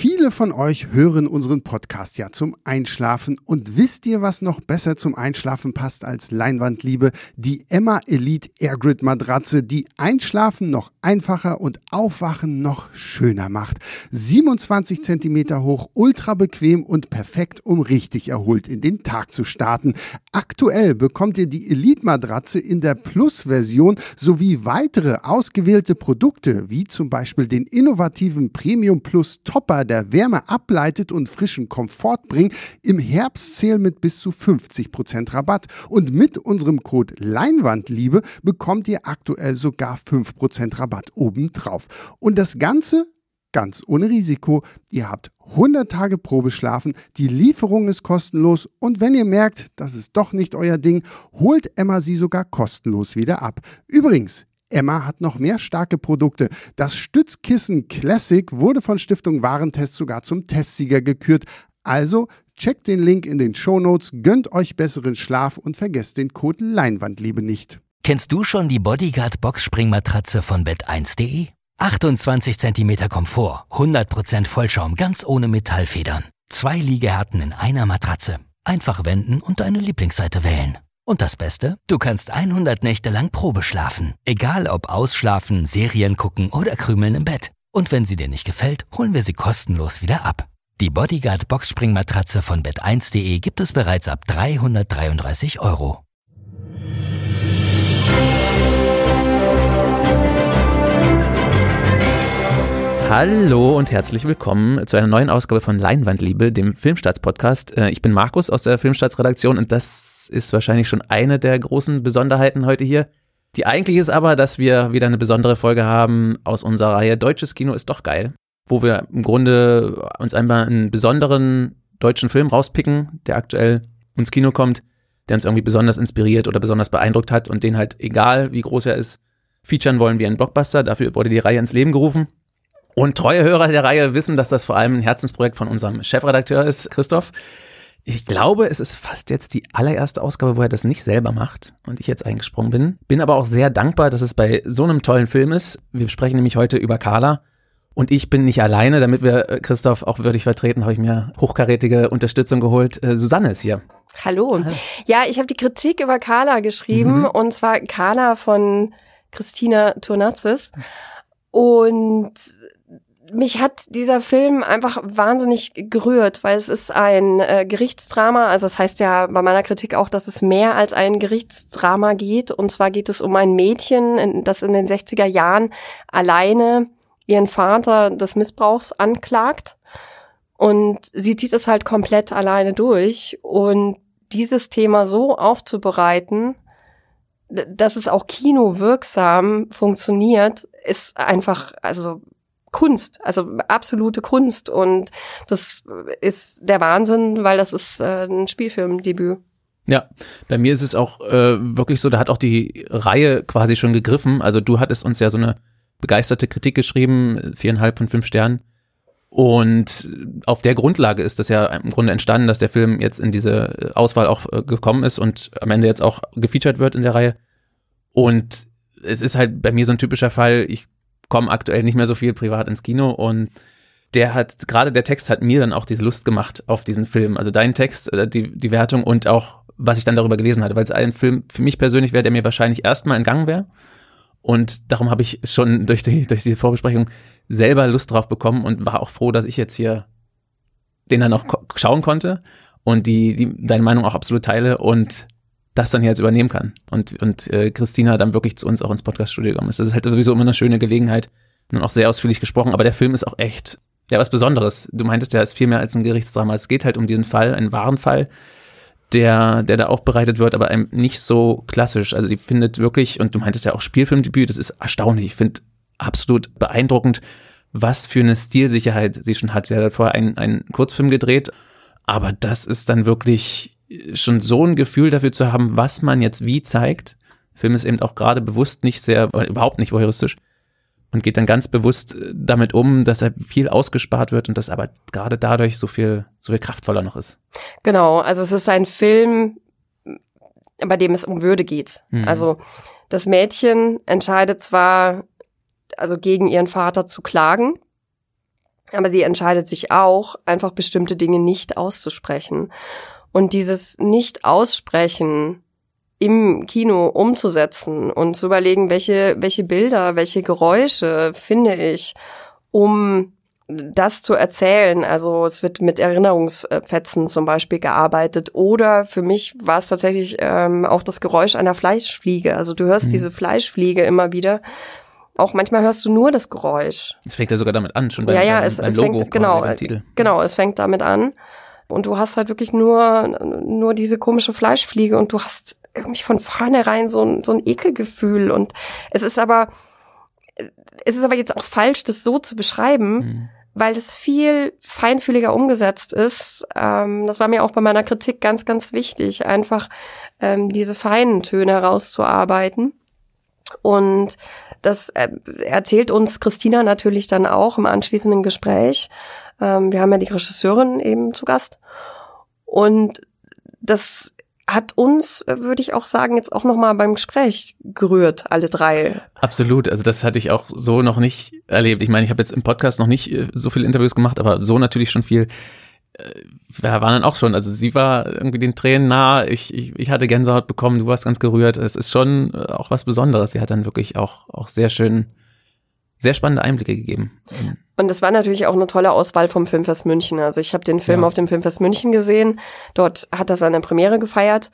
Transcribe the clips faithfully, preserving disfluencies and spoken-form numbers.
Viele von euch hören unseren Podcast ja zum Einschlafen. Und wisst ihr, was noch besser zum Einschlafen passt als Leinwandliebe? Die Emma Elite Airgrid Matratze, die Einschlafen noch einfacher und Aufwachen noch schöner macht. siebenundzwanzig Zentimeter hoch, ultra bequem und perfekt, um richtig erholt in den Tag zu starten. Aktuell bekommt ihr die Elite Matratze in der Plus-Version sowie weitere ausgewählte Produkte, wie zum Beispiel den innovativen Premium Plus Topper, der Wärme ableitet und frischen Komfort bringt, im Herbst-Sale mit bis zu fünfzig Prozent Rabatt. Und mit unserem Code Leinwandliebe bekommt ihr aktuell sogar fünf Prozent Rabatt obendrauf. Und das Ganze ganz ohne Risiko. Ihr habt hundert Tage Probeschlafen, die Lieferung ist kostenlos und wenn ihr merkt, das ist doch nicht euer Ding, holt Emma sie sogar kostenlos wieder ab. Übrigens, Emma hat noch mehr starke Produkte. Das Stützkissen Classic wurde von Stiftung Warentest sogar zum Testsieger gekürt. Also checkt den Link in den Shownotes, gönnt euch besseren Schlaf und vergesst den Code Leinwandliebe nicht. Kennst du schon die Bodyguard Boxspringmatratze von bett eins punkt de? achtundzwanzig Zentimeter Komfort, hundert Prozent Vollschaum, ganz ohne Metallfedern. Zwei Liegehärten in einer Matratze. Einfach wenden und deine Lieblingsseite wählen. Und das Beste? Du kannst hundert Nächte lang Probe schlafen. Egal ob ausschlafen, Serien gucken oder krümeln im Bett. Und wenn sie dir nicht gefällt, holen wir sie kostenlos wieder ab. Die Bodyguard Boxspringmatratze von bett eins punkt de gibt es bereits ab dreihundertdreiunddreißig Euro. Hallo und herzlich willkommen zu einer neuen Ausgabe von Leinwandliebe, dem Filmstarts-Podcast. Ich bin Markus aus der Filmstarts-Redaktion und das ist wahrscheinlich schon eine der großen Besonderheiten heute hier. Die eigentliche ist aber, dass wir wieder eine besondere Folge haben aus unserer Reihe Deutsches Kino ist doch geil, wo wir im Grunde uns einmal einen besonderen deutschen Film rauspicken, der aktuell ins Kino kommt, der uns irgendwie besonders inspiriert oder besonders beeindruckt hat und den halt, egal wie groß er ist, featuren wollen wie ein Blockbuster. Dafür wurde die Reihe ins Leben gerufen. Und treue Hörer der Reihe wissen, dass das vor allem ein Herzensprojekt von unserem Chefredakteur ist, Christoph. Ich glaube, es ist fast jetzt die allererste Ausgabe, wo er das nicht selber macht und ich jetzt eingesprungen bin. Bin aber auch sehr dankbar, dass es bei so einem tollen Film ist. Wir sprechen nämlich heute über Carla und ich bin nicht alleine. Damit wir Christoph auch würdig vertreten, habe ich mir hochkarätige Unterstützung geholt. Äh, Susanne ist hier. Hallo. Ja, ich habe die Kritik über Carla geschrieben mhm. und zwar Carla von Christina Tournatzis und mich hat dieser Film einfach wahnsinnig gerührt, weil es ist ein äh, Gerichtsdrama, also das heißt ja bei meiner Kritik auch, dass es mehr als ein Gerichtsdrama geht und zwar geht es um ein Mädchen, das in den sechziger Jahren alleine ihren Vater des Missbrauchs anklagt und sie zieht es halt komplett alleine durch und dieses Thema so aufzubereiten, dass es auch kinowirksam funktioniert, ist einfach, also Kunst, also absolute Kunst und das ist der Wahnsinn, weil das ist äh, ein Spielfilmdebüt. Ja, bei mir ist es auch äh, wirklich so, da hat auch die Reihe quasi schon gegriffen, also du hattest uns ja so eine begeisterte Kritik geschrieben, viereinhalb von fünf Sternen und auf der Grundlage ist das ja im Grunde entstanden, dass der Film jetzt in diese Auswahl auch äh, gekommen ist und am Ende jetzt auch gefeatured wird in der Reihe und es ist halt bei mir so ein typischer Fall, ich komme aktuell nicht mehr so viel privat ins Kino und der hat, gerade der Text hat mir dann auch diese Lust gemacht auf diesen Film, also dein Text, die, die Wertung und auch, was ich dann darüber gelesen hatte, weil es ein Film für mich persönlich wäre, der mir wahrscheinlich erstmal entgangen wäre und darum habe ich schon durch die, durch die Vorbesprechung selber Lust drauf bekommen und war auch froh, dass ich jetzt hier den dann noch ko- schauen konnte und die, die deine Meinung auch absolut teile und das dann jetzt übernehmen kann. Und, und äh, Christina dann wirklich zu uns auch ins Podcaststudio gekommen ist. Das ist halt sowieso immer eine schöne Gelegenheit. Und auch sehr ausführlich gesprochen. Aber der Film ist auch echt, ja, was Besonderes. Du meintest ja, es ist viel mehr als ein Gerichtsdrama. Es geht halt um diesen Fall, einen wahren Fall, der, der da aufbereitet wird, aber einem nicht so klassisch. Also die findet wirklich, und du meintest ja auch Spielfilmdebüt, das ist erstaunlich. Ich finde absolut beeindruckend, was für eine Stilsicherheit sie schon hat. Sie hat vorher einen, einen Kurzfilm gedreht, aber das ist dann wirklich schon so ein Gefühl dafür zu haben, was man jetzt wie zeigt. Der Film ist eben auch gerade bewusst nicht sehr, überhaupt nicht voyeuristisch und geht dann ganz bewusst damit um, dass er viel ausgespart wird und dass aber gerade dadurch so viel, so viel kraftvoller noch ist. Genau, also es ist ein Film, bei dem es um Würde geht. Mhm. Also das Mädchen entscheidet zwar, also gegen ihren Vater zu klagen, Aber sie entscheidet sich auch, einfach bestimmte Dinge nicht auszusprechen. Und dieses Nicht-Aussprechen im Kino umzusetzen und zu überlegen, welche, welche Bilder, welche Geräusche finde ich, um das zu erzählen. Also es wird mit Erinnerungsfetzen zum Beispiel gearbeitet. Oder für mich war es tatsächlich ähm, auch das Geräusch einer Fleischfliege. Also du hörst mhm. diese Fleischfliege immer wieder. Auch manchmal hörst du nur das Geräusch. Es fängt ja sogar damit an, schon beim, ja, ja, beim, es, beim es Logo. Fängt, genau, beim Titel. Genau, es fängt damit an. Und du hast halt wirklich nur, nur diese komische Fleischfliege und du hast irgendwie von vornherein so ein, so ein Ekelgefühl. Und es ist aber, es ist aber jetzt auch falsch, das so zu beschreiben, mhm. weil es viel feinfühliger umgesetzt ist. Ähm, das war mir auch bei meiner Kritik ganz, ganz wichtig, einfach ähm, diese feinen Töne herauszuarbeiten. Und das äh, erzählt uns Christina natürlich dann auch im anschließenden Gespräch. Ähm, wir haben ja die Regisseurin eben zu Gast. Und das hat uns, würde ich auch sagen, jetzt auch nochmal beim Gespräch gerührt, alle drei. Absolut, also das hatte ich auch so noch nicht erlebt. Ich meine, ich habe jetzt im Podcast noch nicht so viele Interviews gemacht, aber so natürlich schon viel. Wir waren dann auch schon, also sie war irgendwie den Tränen nah, ich, ich, ich hatte Gänsehaut bekommen, du warst ganz gerührt. Es ist schon auch was Besonderes. Sie hat dann wirklich auch, auch sehr schön, sehr spannende Einblicke gegeben. Und es war natürlich auch eine tolle Auswahl vom Filmfest München. Also ich habe den Film ja. auf dem Filmfest München gesehen. Dort hat er seine Premiere gefeiert.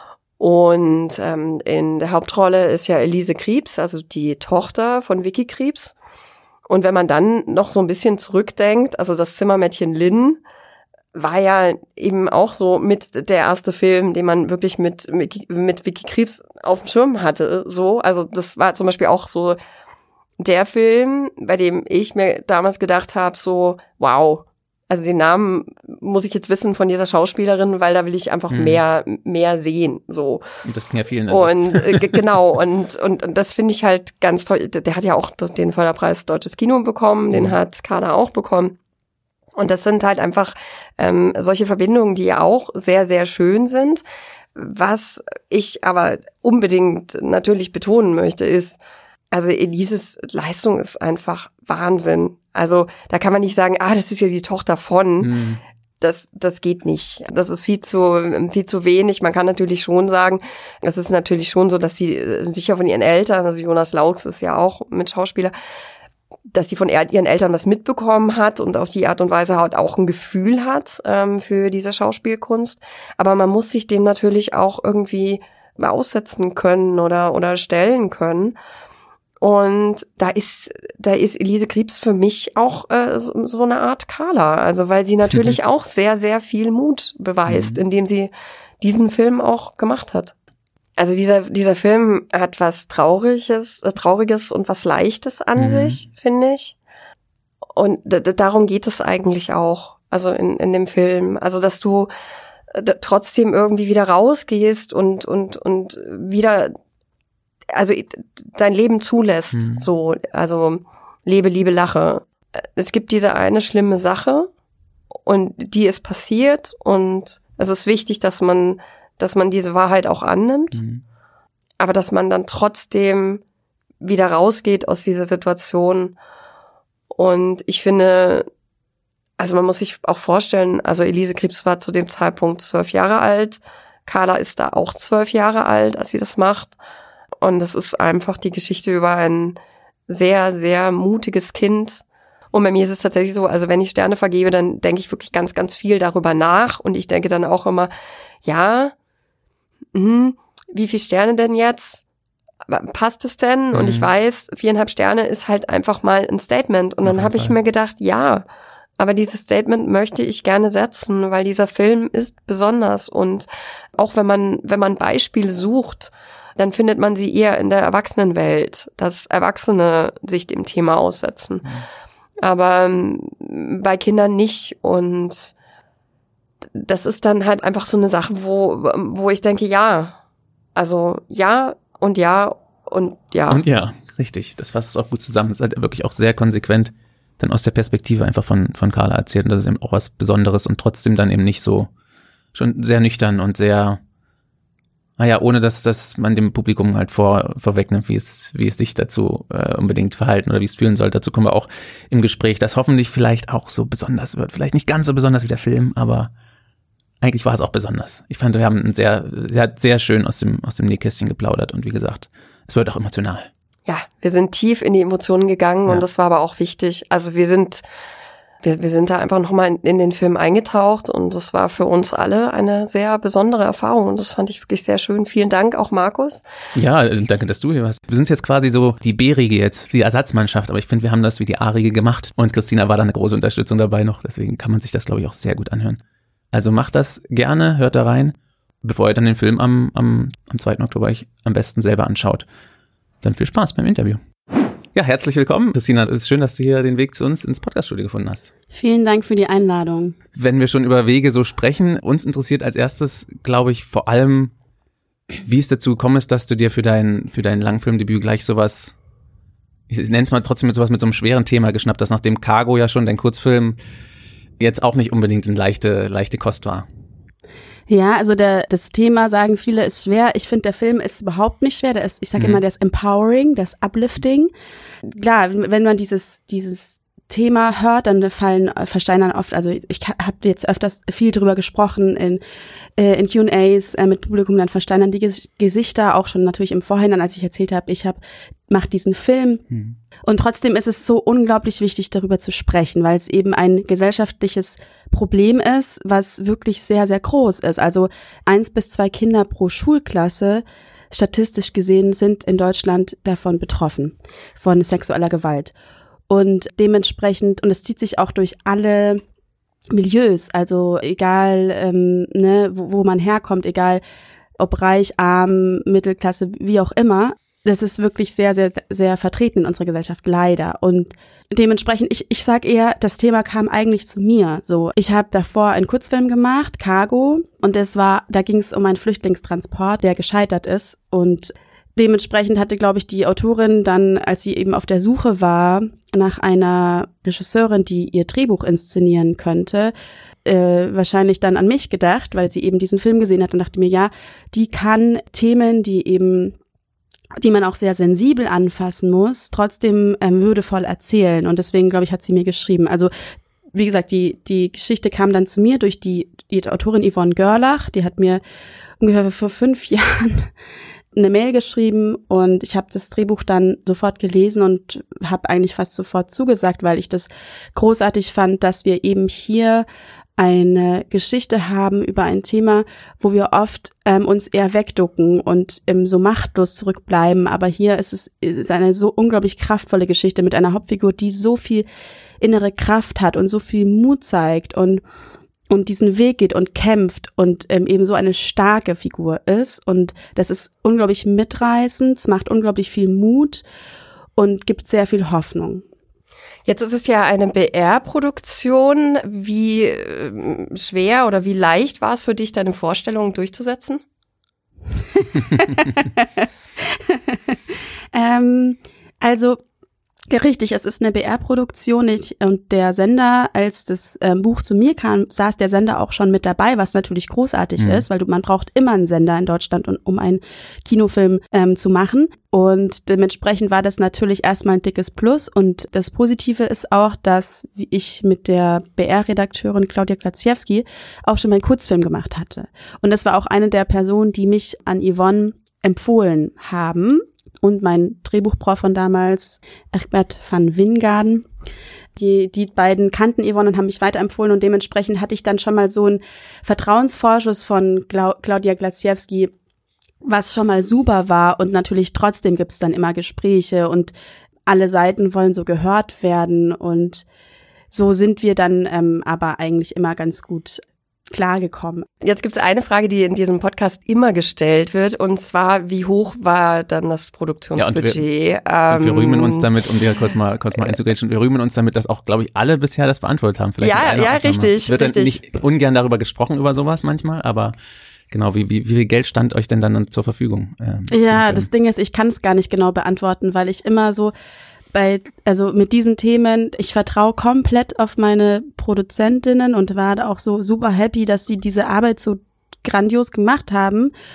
Und ähm, in der Hauptrolle ist ja Elise Kriebs, also die Tochter von Vicky Kriebs. Und wenn man dann noch so ein bisschen zurückdenkt, also das Zimmermädchen Lynn war ja eben auch so mit der erste Film, den man wirklich mit, mit, mit Vicky Kriebs auf dem Schirm hatte. So, also das war zum Beispiel auch so der Film, bei dem ich mir damals gedacht habe, so, wow, also den Namen muss ich jetzt wissen von dieser Schauspielerin, weil da will ich einfach hm. mehr mehr sehen, so. Und das ging ja vielen. Also. Und äh, g- genau, und, und und das finde ich halt ganz toll. Der hat ja auch das, den Förderpreis Deutsches Kino bekommen, mhm. den hat Carla auch bekommen. Und das sind halt einfach ähm, solche Verbindungen, die ja auch sehr, sehr schön sind. Was ich aber unbedingt natürlich betonen möchte, ist, also Elises Leistung ist einfach Wahnsinn. Also da kann man nicht sagen, ah, das ist ja die Tochter von. Mhm. Das, das geht nicht. Das ist viel zu, viel zu wenig. Man kann natürlich schon sagen, es ist natürlich schon so, dass sie sicher von ihren Eltern, also Jonas Laux ist ja auch Mitschauspieler, dass sie von ihren Eltern was mitbekommen hat und auf die Art und Weise halt auch ein Gefühl hat ähm, für diese Schauspielkunst. Aber man muss sich dem natürlich auch irgendwie aussetzen können oder, oder stellen können. Und da ist, da ist Elise Kriebs für mich auch äh, so, so eine Art Carla. Also weil sie natürlich mhm. auch sehr, sehr viel Mut beweist, mhm. indem sie diesen Film auch gemacht hat. Also dieser, dieser Film hat was Trauriges, äh, Trauriges und was Leichtes an mhm. sich, finde ich. Und d- d- darum geht es eigentlich auch, also in, in dem Film. Also dass du d- trotzdem irgendwie wieder rausgehst und, und, und wieder also dein Leben zulässt, mhm. so, also lebe, liebe, lache. Es gibt diese eine schlimme Sache und die ist passiert und es ist wichtig, dass man, dass man diese Wahrheit auch annimmt, mhm. aber dass man dann trotzdem wieder rausgeht aus dieser Situation. Und ich finde, also man muss sich auch vorstellen, also Elise Kriebs war zu dem Zeitpunkt zwölf Jahre alt, Carla ist da auch zwölf Jahre alt, als sie das macht. Und das ist einfach die Geschichte über ein sehr, sehr mutiges Kind. Und bei mir ist es tatsächlich so, also wenn ich Sterne vergebe, dann denke ich wirklich ganz, ganz viel darüber nach. Und ich denke dann auch immer, ja, mh, wie viele Sterne denn jetzt? Passt es denn? Mhm. Und ich weiß, viereinhalb Sterne ist halt einfach mal ein Statement. Und dann habe ich mir gedacht, ja, aber dieses Statement möchte ich gerne setzen, weil dieser Film ist besonders. Und auch wenn man, wenn man Beispiele sucht, dann findet man sie eher in der Erwachsenenwelt, dass Erwachsene sich dem Thema aussetzen. Mhm. Aber ähm, bei Kindern nicht. Und das ist dann halt einfach so eine Sache, wo, wo ich denke, ja, also ja und ja und ja. Und ja, richtig. Das fasst es auch gut zusammen. Es ist halt wirklich auch sehr konsequent dann aus der Perspektive einfach von, von Carla erzählt. Und das ist eben auch was Besonderes und trotzdem dann eben nicht so, schon sehr nüchtern und sehr Ah ja, ohne dass, dass man dem Publikum halt vor, vorwegnimmt, wie es, wie es sich dazu äh, unbedingt verhalten oder wie es fühlen soll. Dazu kommen wir auch im Gespräch, das hoffentlich vielleicht auch so besonders wird. Vielleicht nicht ganz so besonders wie der Film, aber eigentlich war es auch besonders. Ich fand, wir haben ein sehr, sehr, sehr schön aus dem, aus dem Nähkästchen geplaudert und wie gesagt, es wird auch emotional. Ja, wir sind tief in die Emotionen gegangen Ja. und das war aber auch wichtig. Also wir sind Wir, wir sind da einfach nochmal in, in den Film eingetaucht und das war für uns alle eine sehr besondere Erfahrung und das fand ich wirklich sehr schön. Vielen Dank auch, Markus. Ja, danke, dass du hier warst. Wir sind jetzt quasi so die B-Riege jetzt, die Ersatzmannschaft, aber ich finde, wir haben das wie die A-Riege gemacht und Christina war da eine große Unterstützung dabei noch, deswegen kann man sich das, glaube ich, auch sehr gut anhören. Also macht das gerne, hört da rein, bevor ihr dann den Film am, am, am zweiten Oktober euch am besten selber anschaut. Dann viel Spaß beim Interview. Ja, herzlich willkommen, Christina. Es ist schön, dass du hier den Weg zu uns ins Podcaststudio gefunden hast. Vielen Dank für die Einladung. Wenn wir schon über Wege so sprechen, uns interessiert als erstes, glaube ich, vor allem, wie es dazu gekommen ist, dass du dir für dein, für dein Langfilmdebüt gleich sowas, ich nenne es mal trotzdem mit sowas mit so einem schweren Thema geschnappt hast, nachdem Cargo ja schon dein Kurzfilm jetzt auch nicht unbedingt eine leichte, leichte Kost war. Ja, also der, das Thema, sagen viele, ist schwer. Ich finde, der Film ist überhaupt nicht schwer. Der ist, ich sage Mhm. immer, der ist empowering, der ist uplifting. Klar, wenn man dieses, dieses Thema hört, dann fallen, versteinern oft, also ich habe jetzt öfters viel drüber gesprochen in, äh, in Q and A's äh, mit Publikum, dann versteinern die Ges- Gesichter, auch schon natürlich im Vorhinein, als ich erzählt habe, ich habe mach diesen Film. Mhm. Und trotzdem ist es so unglaublich wichtig, darüber zu sprechen, weil es eben ein gesellschaftliches Problem ist, was wirklich sehr, sehr groß ist. Also eins bis zwei Kinder pro Schulklasse, statistisch gesehen, sind in Deutschland davon betroffen, von sexueller Gewalt. Und dementsprechend, und es zieht sich auch durch alle Milieus, also egal, ähm, ne, wo, wo man herkommt, egal ob reich, arm, Mittelklasse, wie auch immer, das ist wirklich sehr, sehr, sehr vertreten in unserer Gesellschaft, leider. Und dementsprechend, ich, ich sag eher, das Thema kam eigentlich zu mir. So, ich habe davor einen Kurzfilm gemacht, Cargo, und das war, da ging es um einen Flüchtlingstransport, der gescheitert ist. Und dementsprechend hatte, glaube ich, die Autorin dann, als sie eben auf der Suche war nach einer Regisseurin, die ihr Drehbuch inszenieren könnte, äh, wahrscheinlich dann an mich gedacht, weil sie eben diesen Film gesehen hat und dachte mir, ja, die kann Themen, die eben die man auch sehr sensibel anfassen muss, trotzdem ähm, würdevoll erzählen. Und deswegen, glaube ich, hat sie mir geschrieben. Also, wie gesagt, die die Geschichte kam dann zu mir durch die, die Autorin Yvonne Görlach. Die hat mir ungefähr vor fünf Jahren eine Mail geschrieben und ich habe das Drehbuch dann sofort gelesen und habe eigentlich fast sofort zugesagt, weil ich das großartig fand, dass wir eben hier eine Geschichte haben über ein Thema, wo wir oft ähm, uns eher wegducken und ähm, so machtlos zurückbleiben. Aber hier ist es ist eine so unglaublich kraftvolle Geschichte mit einer Hauptfigur, die so viel innere Kraft hat und so viel Mut zeigt und und diesen Weg geht und kämpft und ähm, eben so eine starke Figur ist. Und das ist unglaublich mitreißend, es macht unglaublich viel Mut und gibt sehr viel Hoffnung. Jetzt ist es ja eine B R-Produktion. Wie äh, schwer oder wie leicht war es für dich, deine Vorstellungen durchzusetzen? ähm, also ja, richtig, es ist eine B R-Produktion ich, und der Sender, als das ähm, Buch zu mir kam, saß der Sender auch schon mit dabei, was natürlich großartig Mhm. ist, weil du, man braucht immer einen Sender in Deutschland, um, um einen Kinofilm ähm, zu machen. Und dementsprechend war das natürlich erstmal ein dickes Plus. Und das Positive ist auch, dass ich mit der B R-Redakteurin Claudia Glaziewski auch schon meinen Kurzfilm gemacht hatte. Und das war auch eine der Personen, die mich an Yvonne empfohlen haben. Und mein Drehbuchprof von damals, Egbert van Wingaarden. Die, die beiden kannten Yvonne und haben mich weiterempfohlen und dementsprechend hatte ich dann schon mal so einen Vertrauensvorschuss von Clau- Claudia Glaziewski, was schon mal super war. Und natürlich trotzdem gibt's dann immer Gespräche und alle Seiten wollen so gehört werden und so sind wir dann ähm, aber eigentlich immer ganz gut klargekommen. Jetzt gibt es eine Frage, die in diesem Podcast immer gestellt wird, und zwar, wie hoch war dann das Produktionsbudget? Ja, und wir, ähm, und wir rühmen uns damit, um dir kurz mal, kurz mal einzugrätschen, wir rühmen uns damit, dass auch, glaube ich, alle bisher das beantwortet haben. Vielleicht Ja, mit einer ja, Ausnahme. richtig, Es wird dann richtig. nicht ungern darüber gesprochen, über sowas manchmal, aber genau, wie, wie, wie viel Geld stand euch denn dann zur Verfügung? Ähm, Ja, das Ding ist, ich kann es gar nicht genau beantworten, weil ich immer so bei, also mit diesen Themen, ich vertraue komplett auf meine Produzentinnen und war da auch so super happy, dass sie diese Arbeit so grandios gemacht haben.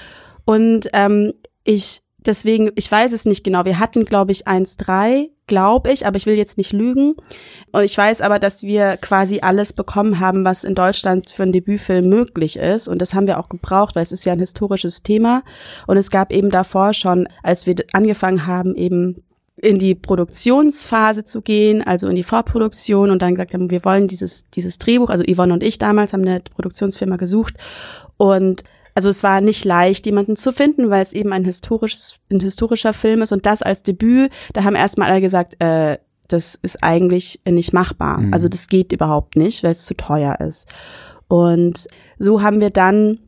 Und ähm, ich deswegen, ich weiß es nicht genau. Wir hatten, glaube ich, eins Komma drei, glaube ich, aber ich will jetzt nicht lügen. Und ich weiß aber, dass wir quasi alles bekommen haben, was in Deutschland für einen Debütfilm möglich ist. Und das haben wir auch gebraucht, weil es ist ja ein historisches Thema. Und es gab eben davor schon, als wir angefangen haben, eben in die Produktionsphase zu gehen, also in die Vorproduktion und dann gesagt haben, wir wollen dieses dieses Drehbuch, also Yvonne und ich damals haben eine Produktionsfirma gesucht und also es war nicht leicht, jemanden zu finden, weil es eben ein historisches, ein historischer Film ist und das als Debüt, da haben erstmal alle gesagt, äh, das ist eigentlich nicht machbar. Mhm. Also das geht überhaupt nicht, weil es zu teuer ist. Und so haben wir dann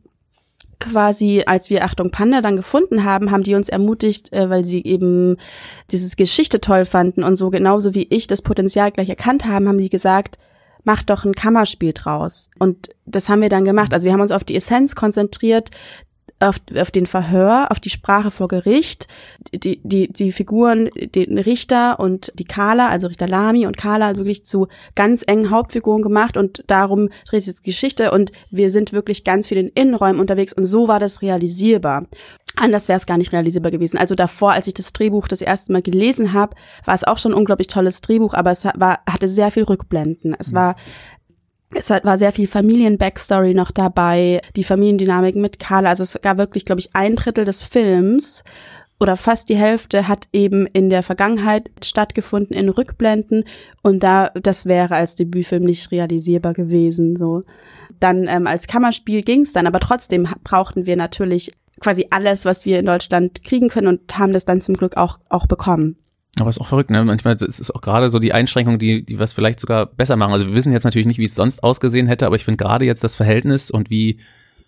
quasi, als wir Achtung Panda dann gefunden haben, haben die uns ermutigt, äh, weil sie eben dieses Geschichte toll fanden und so genauso wie ich das Potenzial gleich erkannt haben, haben die gesagt, mach doch ein Kammerspiel draus. Und das haben wir dann gemacht. Also wir haben uns auf die Essenz konzentriert, auf, auf den Verhör, auf die Sprache vor Gericht, die, die, die Figuren, den Richter und die Carla, also Richter Lamy und Carla, also wirklich zu ganz engen Hauptfiguren gemacht und darum dreht sich jetzt Geschichte und wir sind wirklich ganz viel in Innenräumen unterwegs und so war das realisierbar. Anders wäre es gar nicht realisierbar gewesen. Also davor, als ich das Drehbuch das erste Mal gelesen habe, war es auch schon ein unglaublich tolles Drehbuch, aber es war, hatte sehr viel Rückblenden. Es war Es war sehr viel Familien-Backstory noch dabei, die Familiendynamik mit Carla. Also es gab wirklich, glaube ich, ein Drittel des Films oder fast die Hälfte hat eben in der Vergangenheit stattgefunden in Rückblenden und da das wäre als Debütfilm nicht realisierbar gewesen. So dann ähm, als Kammerspiel ging's dann, aber trotzdem brauchten wir natürlich quasi alles, was wir in Deutschland kriegen können und haben das dann zum Glück auch auch bekommen. Aber es ist auch verrückt, ne? Manchmal ist es auch gerade so die Einschränkung, die die was vielleicht sogar besser machen. Also wir wissen jetzt natürlich nicht, wie es sonst ausgesehen hätte, aber ich finde gerade jetzt das Verhältnis und wie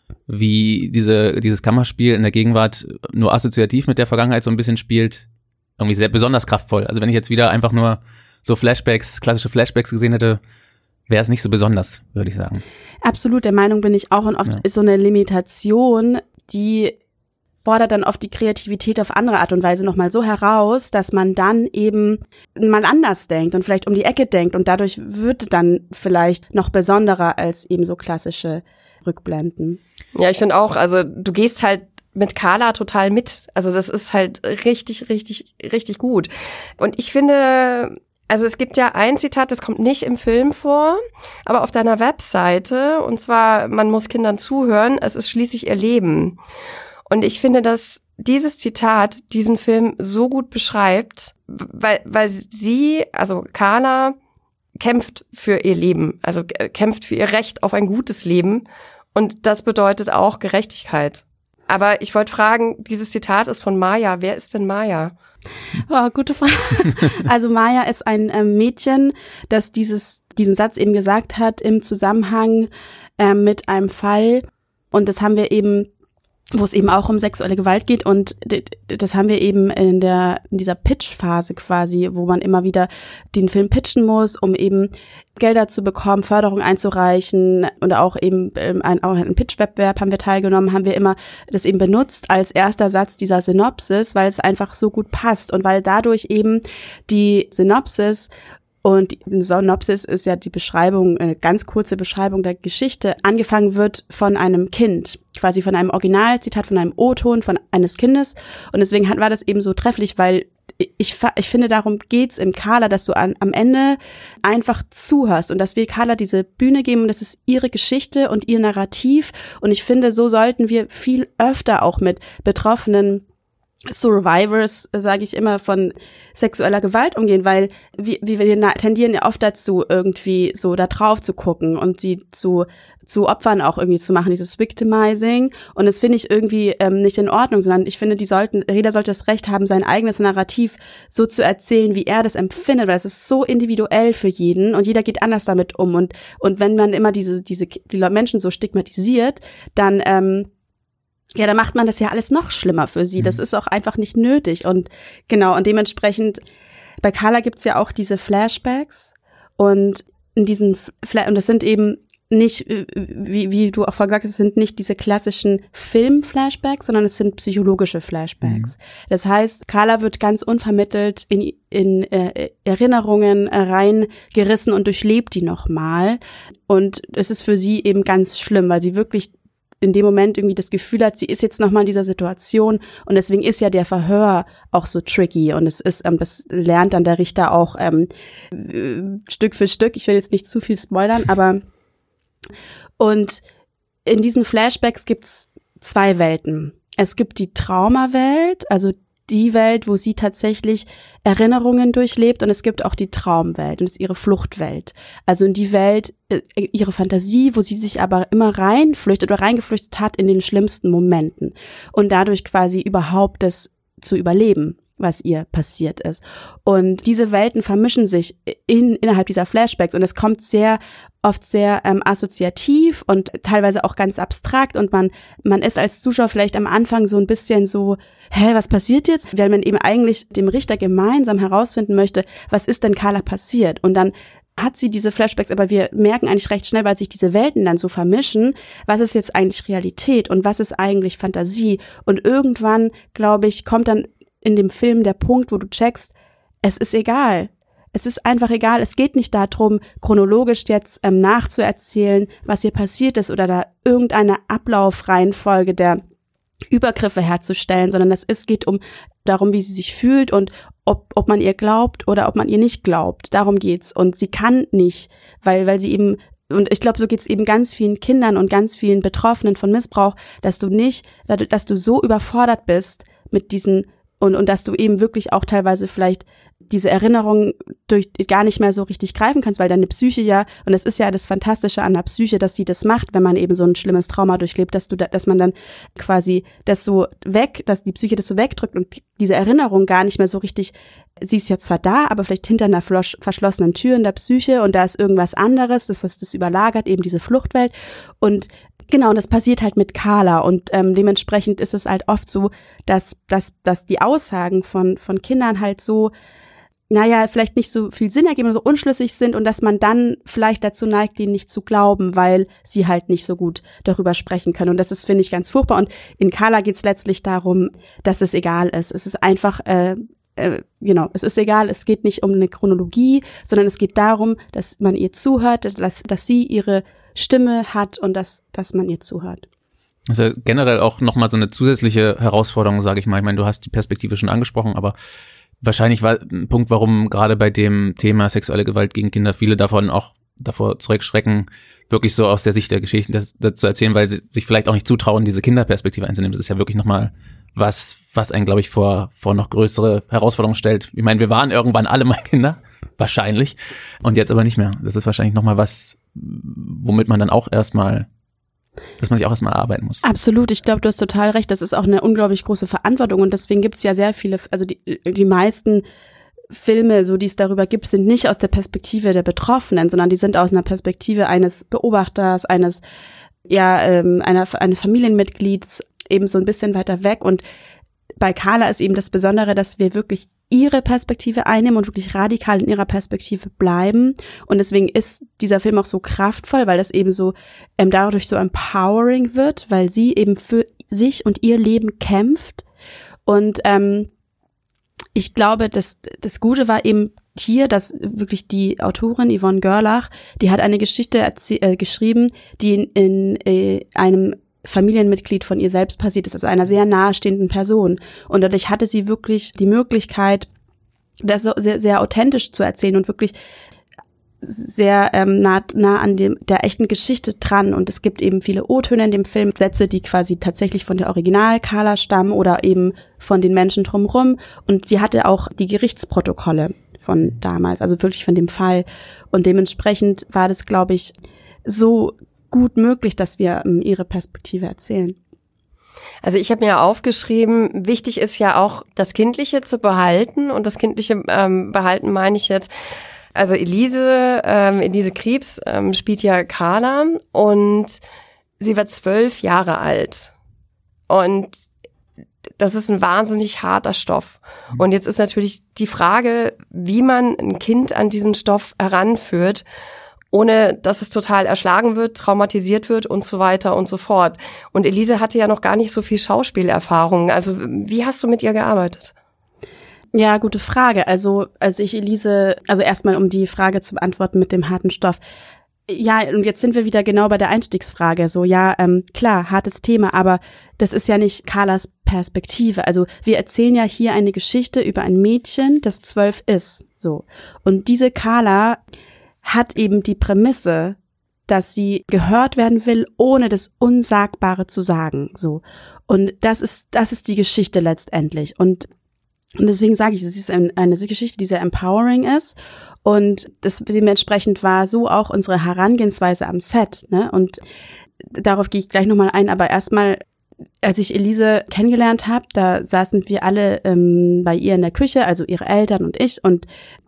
wie diese dieses Kammerspiel in der Gegenwart nur assoziativ mit der Vergangenheit so ein bisschen spielt, irgendwie sehr besonders kraftvoll. Also wenn ich jetzt wieder einfach nur so Flashbacks, klassische Flashbacks gesehen hätte, wäre es nicht so besonders, würde ich sagen. Absolut, der Meinung bin ich auch und oft ja. ist so eine Limitation, die fordert dann oft die Kreativität auf andere Art und Weise nochmal so heraus, dass man dann eben mal anders denkt und vielleicht um die Ecke denkt und dadurch wird dann vielleicht noch besonderer als eben so klassische Rückblenden. Ja, ich finde auch, also du gehst halt mit Carla total mit. Also das ist halt richtig, richtig, richtig gut. Und ich finde, also es gibt ja ein Zitat, das kommt nicht im Film vor, aber auf deiner Webseite, und zwar, man muss Kindern zuhören, es ist schließlich ihr Leben. Und ich finde, dass dieses Zitat diesen Film so gut beschreibt, weil, weil sie, also Carla, kämpft für ihr Leben, also kämpft für ihr Recht auf ein gutes Leben. Und das bedeutet auch Gerechtigkeit. Aber ich wollte fragen, dieses Zitat ist von Maya. Wer ist denn Maya? Oh, gute Frage. Also Maya ist ein äh, Mädchen, das dieses diesen Satz eben gesagt hat im Zusammenhang äh, mit einem Fall. Und das haben wir eben, wo es eben auch um sexuelle Gewalt geht und das haben wir eben in der in dieser Pitch-Phase quasi, wo man immer wieder den Film pitchen muss, um eben Gelder zu bekommen, Förderung einzureichen und auch eben ein, auch ein Pitch-Wettbewerb haben wir teilgenommen, haben wir immer das eben benutzt als erster Satz dieser Synopsis, weil es einfach so gut passt und weil dadurch eben die Synopsis und die Synopsis ist ja die Beschreibung, eine ganz kurze Beschreibung der Geschichte, angefangen wird von einem Kind, quasi von einem Originalzitat, von einem O-Ton von eines Kindes. Und deswegen war das eben so trefflich, weil ich, ich finde, darum geht's im Carla, dass du an, am Ende einfach zuhörst und dass wir Carla diese Bühne geben und das ist ihre Geschichte und ihr Narrativ. Und ich finde, so sollten wir viel öfter auch mit Betroffenen Survivors, sage ich immer, von sexueller Gewalt umgehen, weil wir, wir tendieren ja oft dazu, irgendwie so da drauf zu gucken und sie zu zu Opfern auch irgendwie zu machen, dieses Victimizing. Und das finde ich irgendwie ähm, nicht in Ordnung, sondern ich finde, die sollten, jeder sollte das Recht haben, sein eigenes Narrativ so zu erzählen, wie er das empfindet, weil es ist so individuell für jeden und jeder geht anders damit um. Und und wenn man immer diese diese die Menschen so stigmatisiert, dann ähm, ja, dann macht man das ja alles noch schlimmer für sie. Das ist auch einfach nicht nötig. Und genau, und dementsprechend, bei Carla gibt's ja auch diese Flashbacks und in diesen Fla- und das sind eben nicht, wie, wie du auch vorhin gesagt hast, es sind nicht diese klassischen Film-Flashbacks, sondern es sind psychologische Flashbacks. Mhm. Das heißt, Carla wird ganz unvermittelt in, in äh, Erinnerungen reingerissen und durchlebt die nochmal. Und es ist für sie eben ganz schlimm, weil sie wirklich in dem Moment irgendwie das Gefühl hat, sie ist jetzt nochmal in dieser Situation und deswegen ist ja der Verhör auch so tricky und es ist, ähm, das lernt dann der Richter auch ähm, Stück für Stück. Ich will jetzt nicht zu viel spoilern, aber und in diesen Flashbacks gibt's zwei Welten. Es gibt die Traumawelt, also die Welt, wo sie tatsächlich Erinnerungen durchlebt und es gibt auch die Traumwelt und das ist ihre Fluchtwelt. Also in die Welt, ihre Fantasie, wo sie sich aber immer reinflüchtet oder reingeflüchtet hat in den schlimmsten Momenten und dadurch quasi überhaupt das zu überleben, was ihr passiert ist. Und diese Welten vermischen sich in, innerhalb dieser Flashbacks und es kommt sehr oft sehr ähm, assoziativ und teilweise auch ganz abstrakt und man man ist als Zuschauer vielleicht am Anfang so ein bisschen so, hä, was passiert jetzt? Weil man eben eigentlich dem Richter gemeinsam herausfinden möchte, was ist denn Carla passiert? Und dann hat sie diese Flashbacks, aber wir merken eigentlich recht schnell, weil sich diese Welten dann so vermischen, was ist jetzt eigentlich Realität und was ist eigentlich Fantasie? Und irgendwann, glaube ich, kommt dann in dem Film der Punkt, wo du checkst, es ist egal. Es ist einfach egal, es geht nicht darum, chronologisch jetzt ähm, nachzuerzählen, was hier passiert ist oder da irgendeine Ablaufreihenfolge der Übergriffe herzustellen, sondern es ist, geht um darum, wie sie sich fühlt und ob, ob man ihr glaubt oder ob man ihr nicht glaubt. Darum geht's. Und sie kann nicht, weil, weil sie eben, und ich glaube, so geht's eben ganz vielen Kindern und ganz vielen Betroffenen von Missbrauch, dass du nicht, dass du so überfordert bist mit diesen und, und dass du eben wirklich auch teilweise vielleicht diese Erinnerungen durch gar nicht mehr so richtig greifen kannst, weil deine Psyche ja, und das ist ja das Fantastische an der Psyche, dass sie das macht, wenn man eben so ein schlimmes Trauma durchlebt, dass du, da, dass man dann quasi das so weg, dass die Psyche das so wegdrückt und diese Erinnerung gar nicht mehr so richtig, sie ist ja zwar da, aber vielleicht hinter einer verschlossenen Tür in der Psyche und da ist irgendwas anderes, das, was das überlagert, eben diese Fluchtwelt und genau, und das passiert halt mit Carla und ähm, dementsprechend ist es halt oft so, dass, dass, dass die Aussagen von, von Kindern halt so, naja, vielleicht nicht so viel Sinn ergeben oder so unschlüssig sind und dass man dann vielleicht dazu neigt, denen nicht zu glauben, weil sie halt nicht so gut darüber sprechen können. Und das ist, finde ich, ganz furchtbar. Und in Carla geht es letztlich darum, dass es egal ist. Es ist einfach, äh, äh, genau, es ist egal, es geht nicht um eine Chronologie, sondern es geht darum, dass man ihr zuhört, dass, dass sie ihre Stimme hat und dass, dass man ihr zuhört. Das ist ja generell auch nochmal so eine zusätzliche Herausforderung, sage ich mal. Ich meine, du hast die Perspektive schon angesprochen, aber wahrscheinlich war ein Punkt, warum gerade bei dem Thema sexuelle Gewalt gegen Kinder viele davon auch davor zurückschrecken, wirklich so aus der Sicht der Geschichten das, das zu erzählen, weil sie sich vielleicht auch nicht zutrauen, diese Kinderperspektive einzunehmen. Das ist ja wirklich nochmal was, was einen, glaube ich, vor, vor noch größere Herausforderungen stellt. Ich meine, wir waren irgendwann alle mal Kinder, wahrscheinlich, und jetzt aber nicht mehr. Das ist wahrscheinlich nochmal was, womit man dann auch erstmal dass man sich auch erstmal erarbeiten muss. Absolut, ich glaube, du hast total recht. Das ist auch eine unglaublich große Verantwortung und deswegen gibt es ja sehr viele, also die, die meisten Filme, so die es darüber gibt, sind nicht aus der Perspektive der Betroffenen, sondern die sind aus einer Perspektive eines Beobachters, eines, ja, ähm, einer, eines Familienmitglieds, eben so ein bisschen weiter weg. Und bei Carla ist eben das Besondere, dass wir wirklich ihre Perspektive einnehmen und wirklich radikal in ihrer Perspektive bleiben. Und deswegen ist dieser Film auch so kraftvoll, weil das eben so ähm, dadurch so empowering wird, weil sie eben für sich und ihr Leben kämpft. Und ähm, ich glaube, das, das Gute war eben hier, dass wirklich die Autorin Yvonne Gerlach, die hat eine Geschichte erzäh- äh, geschrieben, die in, in äh, einem Familienmitglied von ihr selbst passiert ist, also einer sehr nahestehenden Person. Und dadurch hatte sie wirklich die Möglichkeit, das so sehr, sehr authentisch zu erzählen und wirklich sehr ähm, nah, nah an dem, der echten Geschichte dran. Und es gibt eben viele O-Töne in dem Film, Sätze, die quasi tatsächlich von der Original-Carla stammen oder eben von den Menschen drumherum. Und sie hatte auch die Gerichtsprotokolle von damals, also wirklich von dem Fall. Und dementsprechend war das, glaube ich, so gut möglich, dass wir ähm, ihre Perspektive erzählen. Also ich habe mir aufgeschrieben, wichtig ist ja auch, das Kindliche zu behalten. Und das Kindliche ähm, behalten meine ich jetzt, also Elise, ähm, Elise Kriebs ähm, spielt ja Carla und sie war zwölf Jahre alt. Und das ist ein wahnsinnig harter Stoff. Und jetzt ist natürlich die Frage, wie man ein Kind an diesen Stoff heranführt, ohne dass es total erschlagen wird, traumatisiert wird und so weiter und so fort. Und Elise hatte ja noch gar nicht so viel Schauspielerfahrung. Also wie hast du mit ihr gearbeitet? Ja, gute Frage. Also als ich Elise, also erstmal um die Frage zu beantworten mit dem harten Stoff. Ja, und jetzt sind wir wieder genau bei der Einstiegsfrage. So, ja, ähm, klar, hartes Thema, aber das ist ja nicht Carlas Perspektive. Also wir erzählen ja hier eine Geschichte über ein Mädchen, das zwölf ist. So. Und diese Carla hat eben die Prämisse, dass sie gehört werden will, ohne das Unsagbare zu sagen. So. Und das ist, das ist die Geschichte letztendlich. Und Und deswegen sage ich, es ist ein, eine Geschichte, die sehr empowering ist. Und das dementsprechend war so auch unsere Herangehensweise am Set. Ne? Und darauf gehe ich gleich nochmal ein. Aber erstmal, als ich Elise kennengelernt habe, da saßen wir alle ähm, bei ihr in der Küche, also ihre Eltern und ich. Und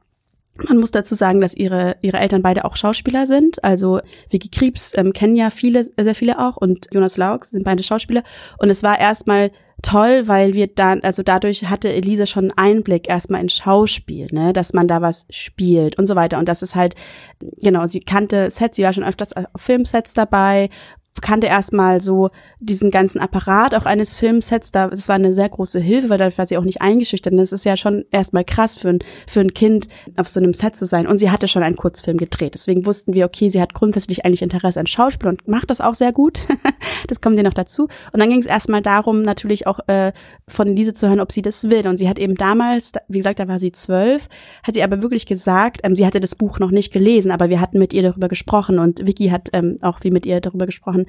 man muss dazu sagen, dass ihre ihre Eltern beide auch Schauspieler sind. Also Vicky Krieps ähm, kennen ja viele, sehr viele auch. Und Jonas Laux sind beide Schauspieler. Und es war erstmal toll, weil wir dann, also dadurch hatte Elise schon einen Einblick erstmal in Schauspiel, ne, dass man da was spielt und so weiter. Und das ist halt, genau, sie kannte Sets, sie war schon öfters auf Filmsets dabei, kannte erstmal so diesen ganzen Apparat auch eines Filmsets, da, das war eine sehr große Hilfe, weil da war sie auch nicht eingeschüchtert. Das ist ja schon erstmal krass für ein, für ein Kind, auf so einem Set zu sein. Und sie hatte schon einen Kurzfilm gedreht. Deswegen wussten wir, okay, sie hat grundsätzlich eigentlich Interesse an Schauspiel und macht das auch sehr gut. Das kommt ihr noch dazu. Und dann ging es erstmal darum, natürlich auch äh, von Elise zu hören, ob sie das will. Und sie hat eben damals, wie gesagt, da war sie zwölf, hat sie aber wirklich gesagt, ähm, sie hatte das Buch noch nicht gelesen, aber wir hatten mit ihr darüber gesprochen und Vicky hat ähm, auch wie mit ihr darüber gesprochen,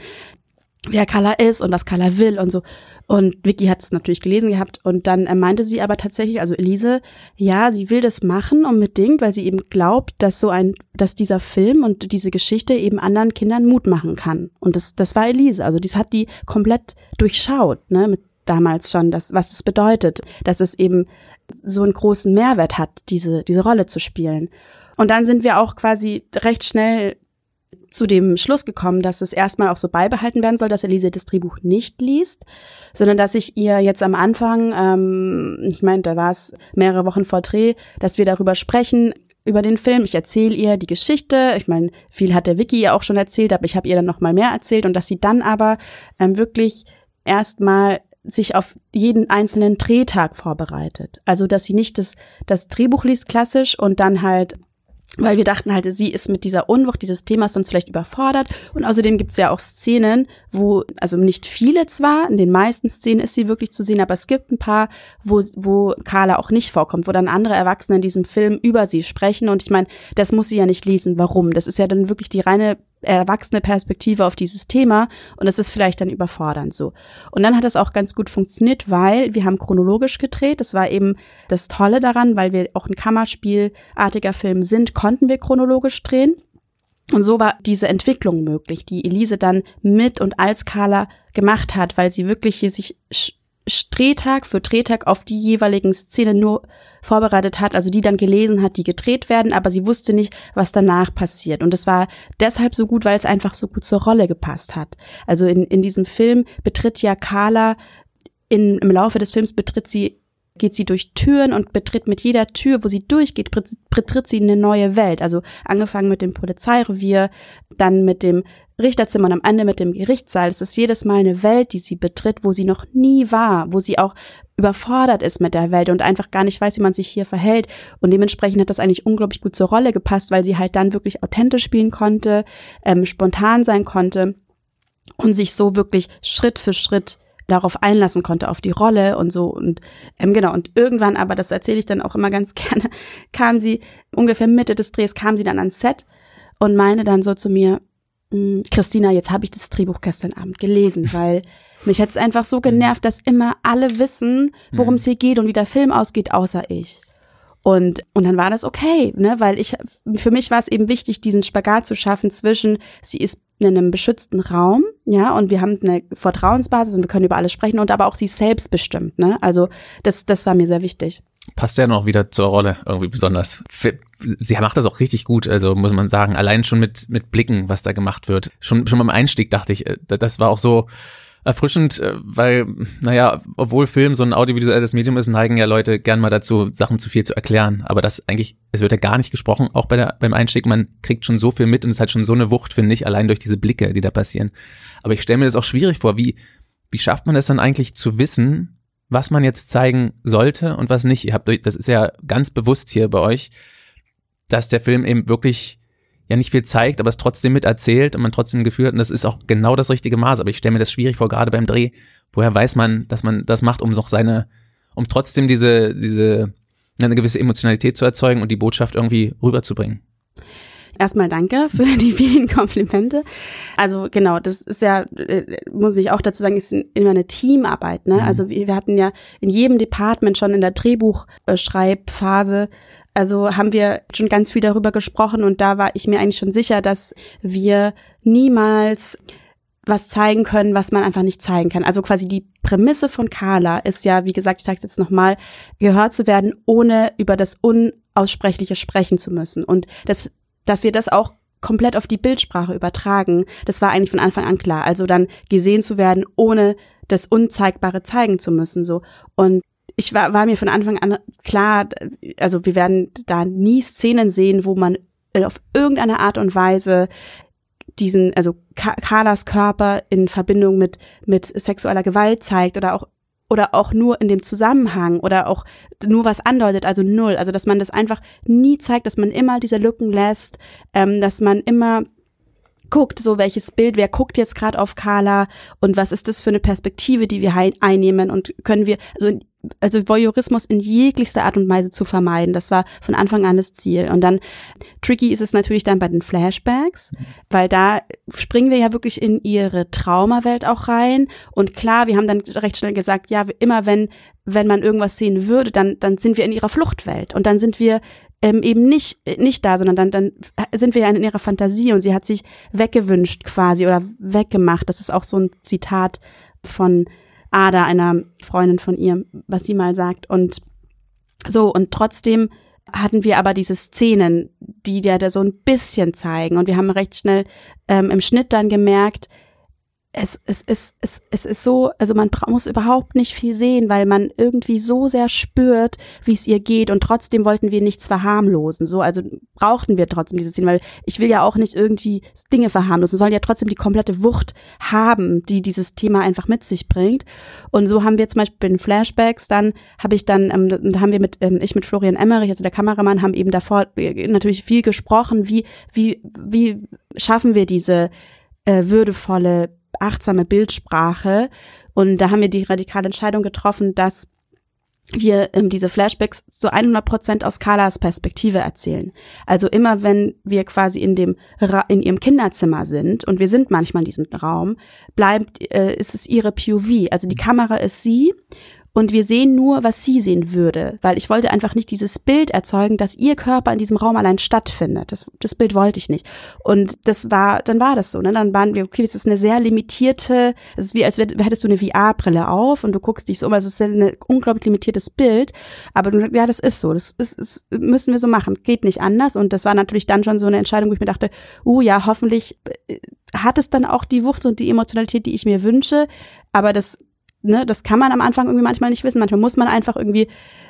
wer Carla ist und was Carla will und so. Und Vicky hat es natürlich gelesen gehabt und dann äh, meinte sie aber tatsächlich, also Elise, ja, sie will das machen unbedingt, weil sie eben glaubt, dass so ein, dass dieser Film und diese Geschichte eben anderen Kindern Mut machen kann. Und das, das war Elise. Also das hat die komplett durchschaut, ne, mit damals schon, das, was das bedeutet, dass es eben so einen großen Mehrwert hat, diese, diese Rolle zu spielen. Und dann sind wir auch quasi recht schnell zu dem Schluss gekommen, dass es erstmal auch so beibehalten werden soll, dass Elise das Drehbuch nicht liest, sondern dass ich ihr jetzt am Anfang, ähm, ich meine, da war es mehrere Wochen vor Dreh, dass wir darüber sprechen, über den Film. Ich erzähle ihr die Geschichte. Ich meine, viel hat der Vicky ja auch schon erzählt, aber ich habe ihr dann noch mal mehr erzählt und dass sie dann aber ähm, wirklich erstmal sich auf jeden einzelnen Drehtag vorbereitet. Also, dass sie nicht das, das Drehbuch liest klassisch und dann halt, weil wir dachten halt, sie ist mit dieser Unwucht dieses Themas sonst vielleicht überfordert. Und außerdem gibt's ja auch Szenen, wo, also nicht viele zwar, in den meisten Szenen ist sie wirklich zu sehen, aber es gibt ein paar, wo wo Carla auch nicht vorkommt, wo dann andere Erwachsene in diesem Film über sie sprechen. Und ich meine, das muss sie ja nicht lesen. Warum? Das ist ja dann wirklich die reine erwachsene Perspektive auf dieses Thema und das ist vielleicht dann überfordernd so. Und dann hat das auch ganz gut funktioniert, weil wir haben chronologisch gedreht. Das war eben das Tolle daran, weil wir auch ein Kammerspielartiger Film sind, konnten wir chronologisch drehen. Und so war diese Entwicklung möglich, die Elise dann mit und als Carla gemacht hat, weil sie wirklich hier sich Drehtag für Drehtag auf die jeweiligen Szenen nur vorbereitet hat, also die dann gelesen hat, die gedreht werden, aber sie wusste nicht, was danach passiert. Und es war deshalb so gut, weil es einfach so gut zur Rolle gepasst hat. Also in, in diesem Film betritt ja Carla, in, im Laufe des Films betritt sie, geht sie durch Türen und betritt mit jeder Tür, wo sie durchgeht, betritt sie eine neue Welt. Also angefangen mit dem Polizeirevier, dann mit dem Richterzimmer und am Ende mit dem Gerichtssaal. Es ist jedes Mal eine Welt, die sie betritt, wo sie noch nie war, wo sie auch überfordert ist mit der Welt und einfach gar nicht weiß, wie man sich hier verhält. Und dementsprechend hat das eigentlich unglaublich gut zur Rolle gepasst, weil sie halt dann wirklich authentisch spielen konnte, ähm, spontan sein konnte und sich so wirklich Schritt für Schritt darauf einlassen konnte, auf die Rolle und so. Und ähm, genau, und irgendwann, aber das erzähle ich dann auch immer ganz gerne, kam sie, ungefähr Mitte des Drehs, kam sie dann ans Set und meinte dann so zu mir, Christina, jetzt habe ich das Drehbuch gestern Abend gelesen, weil mich hat es einfach so genervt, dass immer alle wissen, worum es hier geht und wie der Film ausgeht, außer ich. Und und dann war das okay, ne, weil ich für mich war es eben wichtig, diesen Spagat zu schaffen zwischen, sie ist in einem beschützten Raum, ja, und wir haben eine Vertrauensbasis und wir können über alles sprechen und aber auch sie selbstbestimmt, ne, also das das war mir sehr wichtig. Passt ja noch wieder zur Rolle irgendwie besonders. Sie macht das auch richtig gut, also muss man sagen, allein schon mit mit Blicken, was da gemacht wird. Schon schon beim Einstieg dachte ich, das war auch so erfrischend, weil, naja, obwohl Film so ein audiovisuelles Medium ist, neigen ja Leute gern mal dazu, Sachen zu viel zu erklären. Aber das eigentlich, es wird ja gar nicht gesprochen, auch bei der beim Einstieg, man kriegt schon so viel mit und es hat schon so eine Wucht, finde ich, allein durch diese Blicke, die da passieren. Aber ich stelle mir das auch schwierig vor, wie wie schafft man das dann eigentlich zu wissen, was man jetzt zeigen sollte und was nicht? Ihr habt, das ist ja ganz bewusst hier bei euch, dass der Film eben wirklich ja nicht viel zeigt, aber es trotzdem miterzählt und man trotzdem ein Gefühl hat, und das ist auch genau das richtige Maß. Aber ich stelle mir das schwierig vor, gerade beim Dreh. Woher weiß man, dass man das macht, um noch seine, um trotzdem diese, diese, eine gewisse Emotionalität zu erzeugen und die Botschaft irgendwie rüberzubringen? Erstmal danke für die vielen Komplimente. Also genau, das ist ja, muss ich auch dazu sagen, ist immer eine Teamarbeit, ne? Mhm. Also wir, wir hatten ja in jedem Department schon in der Drehbuchschreibphase, also haben wir schon ganz viel darüber gesprochen und da war ich mir eigentlich schon sicher, dass wir niemals was zeigen können, was man einfach nicht zeigen kann. Also quasi die Prämisse von Carla ist ja, wie gesagt, ich sage es jetzt nochmal, gehört zu werden, ohne über das Unaussprechliche sprechen zu müssen. Und das, dass wir das auch komplett auf die Bildsprache übertragen, das war eigentlich von Anfang an klar. Also dann gesehen zu werden, ohne das Unzeigbare zeigen zu müssen, so. Und ich war, war mir von Anfang an klar, also wir werden da nie Szenen sehen, wo man auf irgendeine Art und Weise diesen, also Carlas Körper in Verbindung mit mit sexueller Gewalt zeigt oder auch oder auch nur in dem Zusammenhang oder auch nur was andeutet, also null. Also dass man das einfach nie zeigt, dass man immer diese Lücken lässt, ähm, dass man immer guckt, so welches Bild, wer guckt jetzt gerade auf Carla und was ist das für eine Perspektive, die wir einnehmen und können wir, also also Voyeurismus in jeglichster Art und Weise zu vermeiden. Das war von Anfang an das Ziel. Und dann tricky ist es natürlich dann bei den Flashbacks, weil da springen wir ja wirklich in ihre Traumawelt auch rein. Und klar, wir haben dann recht schnell gesagt, ja, immer wenn wenn man irgendwas sehen würde, dann dann sind wir in ihrer Fluchtwelt. Und dann sind wir ähm, eben nicht nicht da, sondern dann dann sind wir ja in ihrer Fantasie. Und sie hat sich weggewünscht quasi oder weggemacht. Das ist auch so ein Zitat von Ada, einer Freundin von ihr, was sie mal sagt. Und so, und trotzdem hatten wir aber diese Szenen, die dir da so ein bisschen zeigen. Und wir haben recht schnell ähm, im Schnitt dann gemerkt, es, es, es, es, es ist so, also man muss überhaupt nicht viel sehen, weil man irgendwie so sehr spürt, wie es ihr geht. Und trotzdem wollten wir nichts verharmlosen. So, also brauchten wir trotzdem diese Szenen, weil ich will ja auch nicht irgendwie Dinge verharmlosen. Es soll ja trotzdem die komplette Wucht haben, die dieses Thema einfach mit sich bringt. Und so haben wir zum Beispiel in Flashbacks, dann habe ich dann, ähm, haben wir mit, ähm, ich mit Florian Emmerich, also der Kameramann, haben eben davor natürlich viel gesprochen, wie, wie, wie schaffen wir diese äh, würdevolle, achtsame Bildsprache. Und da haben wir die radikale Entscheidung getroffen, dass wir ähm, diese Flashbacks zu hundert Prozent aus Carlas Perspektive erzählen. Also immer, wenn wir quasi in dem Ra- in ihrem Kinderzimmer sind, und wir sind manchmal in diesem Raum, bleibt äh, ist es ihre P O V. Also die Kamera ist sie und wir sehen nur, was sie sehen würde, weil ich wollte einfach nicht dieses Bild erzeugen, dass ihr Körper in diesem Raum allein stattfindet. Das, das Bild wollte ich nicht. Und das war, dann war das so, ne? Dann waren wir, okay, das ist eine sehr limitierte, es ist wie, als hättest du eine V R-Brille auf und du guckst dich so um, also es ist ein unglaublich limitiertes Bild. Aber du sagst, ja, das ist so, das ist, ist, müssen wir so machen, geht nicht anders. Und das war natürlich dann schon so eine Entscheidung, wo ich mir dachte, uh, ja, hoffentlich hat es dann auch die Wucht und die Emotionalität, die ich mir wünsche. Aber das Ne, das kann man am Anfang irgendwie manchmal nicht wissen. Manchmal muss man einfach irgendwie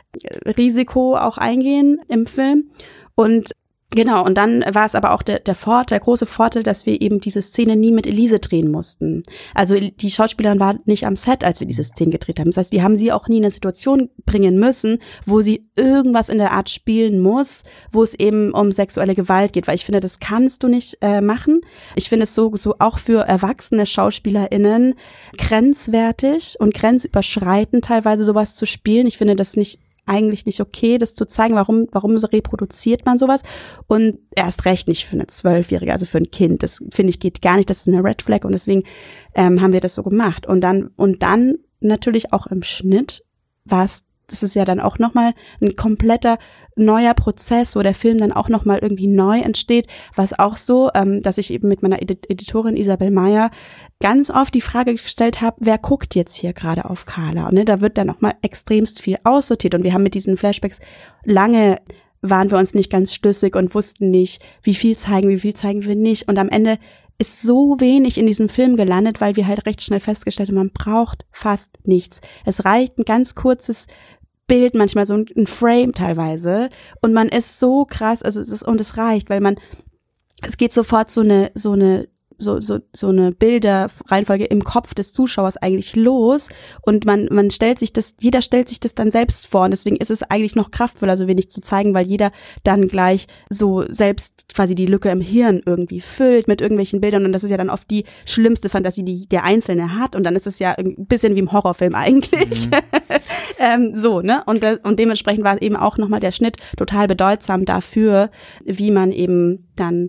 Risiko auch eingehen im Film. Und genau, und dann war es aber auch der, der Vorteil, der große Vorteil, dass wir eben diese Szene nie mit Elise drehen mussten. Also die Schauspielerin war nicht am Set, als wir diese Szene gedreht haben. Das heißt, wir haben sie auch nie in eine Situation bringen müssen, wo sie irgendwas in der Art spielen muss, wo es eben um sexuelle Gewalt geht. Weil ich finde, das kannst du nicht äh, machen. Ich finde es so, so auch für erwachsene SchauspielerInnen grenzwertig und grenzüberschreitend teilweise sowas zu spielen. Ich finde das nicht eigentlich nicht okay, das zu zeigen, warum warum so reproduziert man sowas, und erst recht nicht für eine Zwölfjährige, also für ein Kind, das finde ich geht gar nicht, das ist eine Red Flag, und deswegen ähm, haben wir das so gemacht. Und dann und dann natürlich auch im Schnitt war es, das ist ja dann auch nochmal ein kompletter neuer Prozess, wo der Film dann auch nochmal irgendwie neu entsteht, was auch so, ähm, dass ich eben mit meiner Edit- Editorin Isabel Meyer ganz oft die Frage gestellt habe, wer guckt jetzt hier gerade auf Carla? Und ne, da wird dann nochmal extremst viel aussortiert, und wir haben mit diesen Flashbacks lange, waren wir uns nicht ganz schlüssig und wussten nicht, wie viel zeigen, wie viel zeigen wir nicht, und am Ende ist so wenig in diesem Film gelandet, weil wir halt recht schnell festgestellt haben, man braucht fast nichts. Es reicht ein ganz kurzes Bild, manchmal so ein Frame teilweise, und man ist so krass, also es ist, und es reicht, weil man, es geht sofort so eine, so eine so so so eine Bilderreihenfolge im Kopf des Zuschauers eigentlich los und man man stellt sich das, jeder stellt sich das dann selbst vor und deswegen ist es eigentlich noch kraftvoller, so wenig zu zeigen, weil jeder dann gleich so selbst quasi die Lücke im Hirn irgendwie füllt mit irgendwelchen Bildern und das ist ja dann oft die schlimmste Fantasie, die der Einzelne hat und dann ist es ja ein bisschen wie im Horrorfilm eigentlich. Mhm. ähm, so, ne? Und, und dementsprechend war eben auch nochmal der Schnitt total bedeutsam dafür, wie man eben dann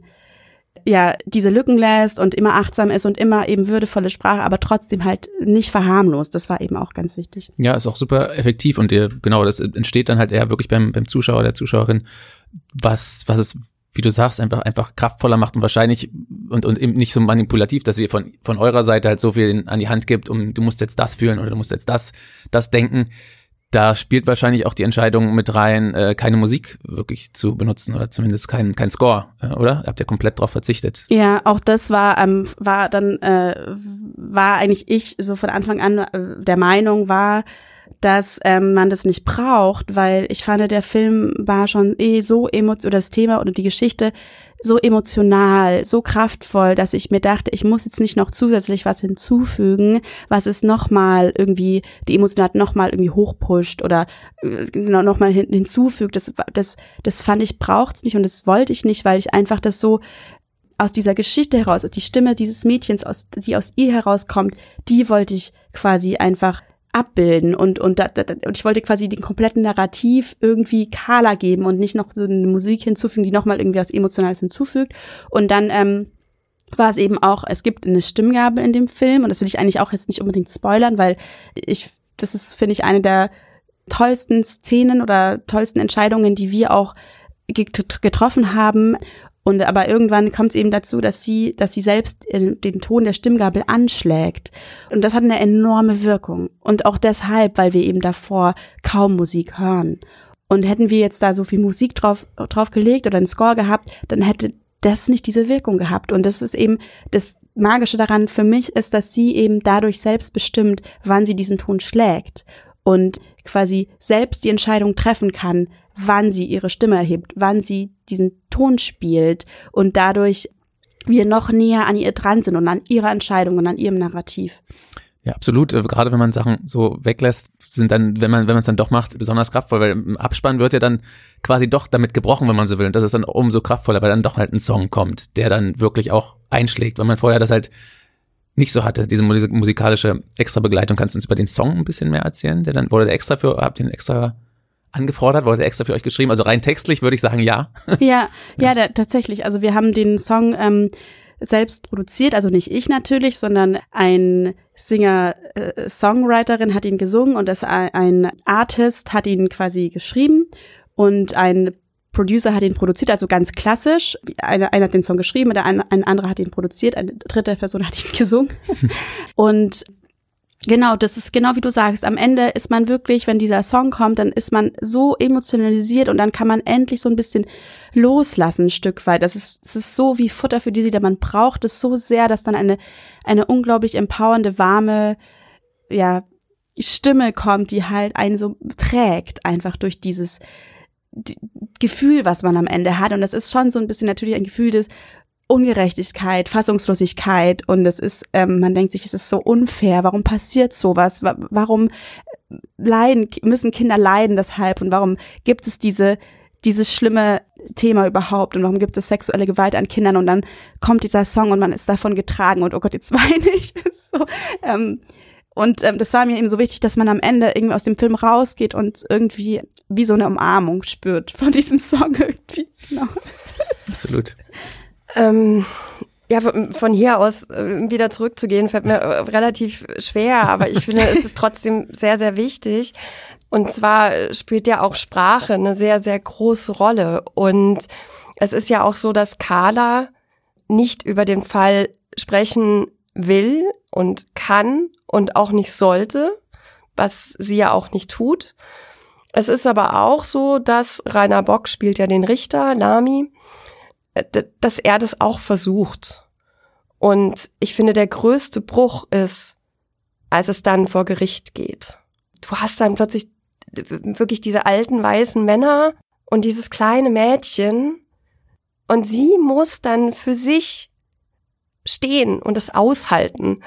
ja diese Lücken lässt und immer achtsam ist und immer eben würdevolle Sprache, aber trotzdem halt nicht verharmlost. Das war eben auch ganz wichtig. Ja, ist auch super effektiv und ihr, genau, das entsteht dann halt eher wirklich beim beim Zuschauer, der Zuschauerin, was was es, wie du sagst, einfach einfach kraftvoller macht und wahrscheinlich und und eben nicht so manipulativ, dass ihr von von eurer Seite halt so viel an die Hand gibt, um du musst jetzt das fühlen oder du musst jetzt das das denken. Da spielt wahrscheinlich auch die Entscheidung mit rein, äh, keine Musik wirklich zu benutzen oder zumindest kein kein Score, äh, oder? Ihr habt ja komplett drauf verzichtet. Ja, auch das war ähm, war dann äh, war eigentlich ich so von Anfang an äh, der Meinung war, dass ähm, man das nicht braucht, weil ich fand, der Film war schon eh so emotional, oder das Thema oder die Geschichte so emotional, so kraftvoll, dass ich mir dachte, ich muss jetzt nicht noch zusätzlich was hinzufügen, was es nochmal irgendwie, die Emotionalität nochmal irgendwie hochpusht oder äh, nochmal hin, hinzufügt. Das, das, das fand ich, braucht's nicht und das wollte ich nicht, weil ich einfach das so aus dieser Geschichte heraus, die Stimme dieses Mädchens, aus, die aus ihr herauskommt, die wollte ich quasi einfach abbilden und und, da, da, und ich wollte quasi den kompletten Narrativ irgendwie Carla geben und nicht noch so eine Musik hinzufügen, die nochmal irgendwie was Emotionales hinzufügt. Und dann ähm, war es eben auch, es gibt eine Stimmgabe in dem Film und das will ich eigentlich auch jetzt nicht unbedingt spoilern, weil ich, das ist, finde ich, eine der tollsten Szenen oder tollsten Entscheidungen, die wir auch getroffen haben. Und aber irgendwann kommt es eben dazu, dass sie, dass sie selbst den Ton der Stimmgabel anschlägt. Und das hat eine enorme Wirkung. Und auch deshalb, weil wir eben davor kaum Musik hören. Und hätten wir jetzt da so viel Musik drauf, drauf gelegt oder einen Score gehabt, dann hätte das nicht diese Wirkung gehabt. Und das ist eben das Magische daran für mich ist, dass sie eben dadurch selbst bestimmt, wann sie diesen Ton schlägt. Und quasi selbst die Entscheidung treffen kann, wann sie ihre Stimme erhebt, wann sie diesen Ton spielt und dadurch wir noch näher an ihr dran sind und an ihrer Entscheidung und an ihrem Narrativ. Ja, absolut. Gerade wenn man Sachen so weglässt, sind dann, wenn man wenn man es dann doch macht, besonders kraftvoll, weil im Abspann wird ja dann quasi doch damit gebrochen, wenn man so will. Und das ist dann umso kraftvoller, weil dann doch halt ein Song kommt, der dann wirklich auch einschlägt, weil man vorher das halt nicht so hatte, diese musikalische Extra-Begleitung. Kannst du uns über den Song ein bisschen mehr erzählen? Der dann wurde der extra für, habt ihr den extra angefordert, wurde extra für euch geschrieben? Also rein textlich würde ich sagen, ja. Ja, ja, da, tatsächlich. Also wir haben den Song ähm, selbst produziert, also nicht ich natürlich, sondern ein Singer-Songwriterin hat ihn gesungen und das ein Artist hat ihn quasi geschrieben und ein Producer hat ihn produziert, also ganz klassisch. Einer, einer hat den Song geschrieben, der ein, ein anderer hat ihn produziert, eine dritte Person hat ihn gesungen. Und genau, das ist genau wie du sagst. Am Ende ist man wirklich, wenn dieser Song kommt, dann ist man so emotionalisiert und dann kann man endlich so ein bisschen loslassen, ein Stück weit. Das ist, das ist so wie Futter für die Seele. Man braucht es so sehr, dass dann eine, eine unglaublich empowernde, warme, ja, Stimme kommt, die halt einen so trägt, einfach durch dieses die Gefühl, was man am Ende hat. Und das ist schon so ein bisschen natürlich ein Gefühl des Ungerechtigkeit, Fassungslosigkeit und es ist, ähm, man denkt sich, es ist so unfair, warum passiert sowas, warum leiden, müssen Kinder leiden deshalb und warum gibt es diese, dieses schlimme Thema überhaupt und warum gibt es sexuelle Gewalt an Kindern und dann kommt dieser Song und man ist davon getragen und oh Gott, jetzt weine ich. so, ähm, Und ähm, das war mir eben so wichtig, dass man am Ende irgendwie aus dem Film rausgeht und irgendwie wie so eine Umarmung spürt von diesem Song irgendwie. Genau. Absolut. Ähm, ja, von hier aus äh, wieder zurückzugehen, fällt mir äh, relativ schwer, aber ich finde, es ist trotzdem sehr, sehr wichtig. Und zwar spielt ja auch Sprache eine sehr, sehr große Rolle. Und es ist ja auch so, dass Carla nicht über den Fall sprechen will und kann und auch nicht sollte, was sie ja auch nicht tut. Es ist aber auch so, dass Rainer Bock spielt ja den Richter, Lamy, dass er das auch versucht. Und ich finde, der größte Bruch ist, als es dann vor Gericht geht. Du hast dann plötzlich wirklich diese alten weißen Männer und dieses kleine Mädchen und sie muss dann für sich stehen und das aushalten.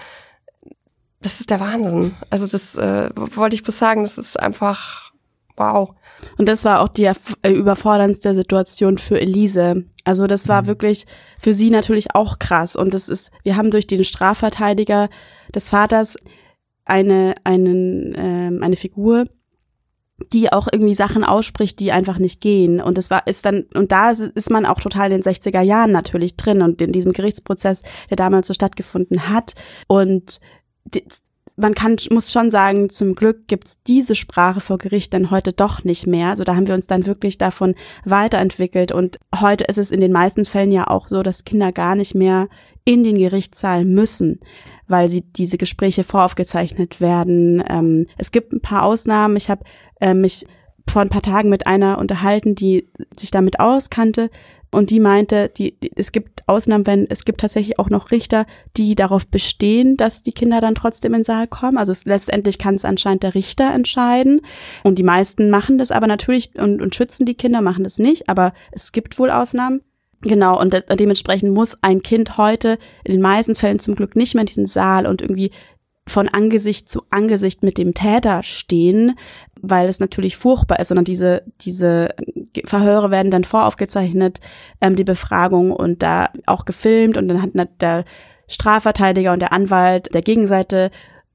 Das ist der Wahnsinn. Also das äh, wollte ich bloß sagen, das ist einfach wow. Und das war auch die äh, überforderndste Situation für Elise. Also das war mhm. wirklich für sie natürlich auch krass. Und das ist, wir haben durch den Strafverteidiger des Vaters eine, einen, ähm, eine Figur, die auch irgendwie Sachen ausspricht, die einfach nicht gehen. Und das war, ist dann, und da ist man auch total in den sechziger Jahren natürlich drin und in diesem Gerichtsprozess, der damals so stattgefunden hat. Und die, man kann, muss schon sagen, zum Glück gibt's diese Sprache vor Gericht dann heute doch nicht mehr. Also da haben wir uns dann wirklich davon weiterentwickelt. Und heute ist es in den meisten Fällen ja auch so, dass Kinder gar nicht mehr in den Gerichtssaal müssen, weil sie diese Gespräche voraufgezeichnet werden. Ähm, es gibt ein paar Ausnahmen. Ich habe äh, mich vor ein paar Tagen mit einer unterhalten, die sich damit auskannte. Und die meinte, die, die, es gibt Ausnahmen, wenn es gibt tatsächlich auch noch Richter, die darauf bestehen, dass die Kinder dann trotzdem in den Saal kommen. Also es, letztendlich kann es anscheinend der Richter entscheiden. Und die meisten machen das aber natürlich und, und schützen die Kinder, machen das nicht. Aber es gibt wohl Ausnahmen. Genau, und de- dementsprechend muss ein Kind heute in den meisten Fällen zum Glück nicht mehr in diesen Saal und irgendwie von Angesicht zu Angesicht mit dem Täter stehen, weil es natürlich furchtbar ist, sondern diese diese Verhöre werden dann voraufgezeichnet, ähm, die Befragung und da auch gefilmt und dann hat der Strafverteidiger und der Anwalt der Gegenseite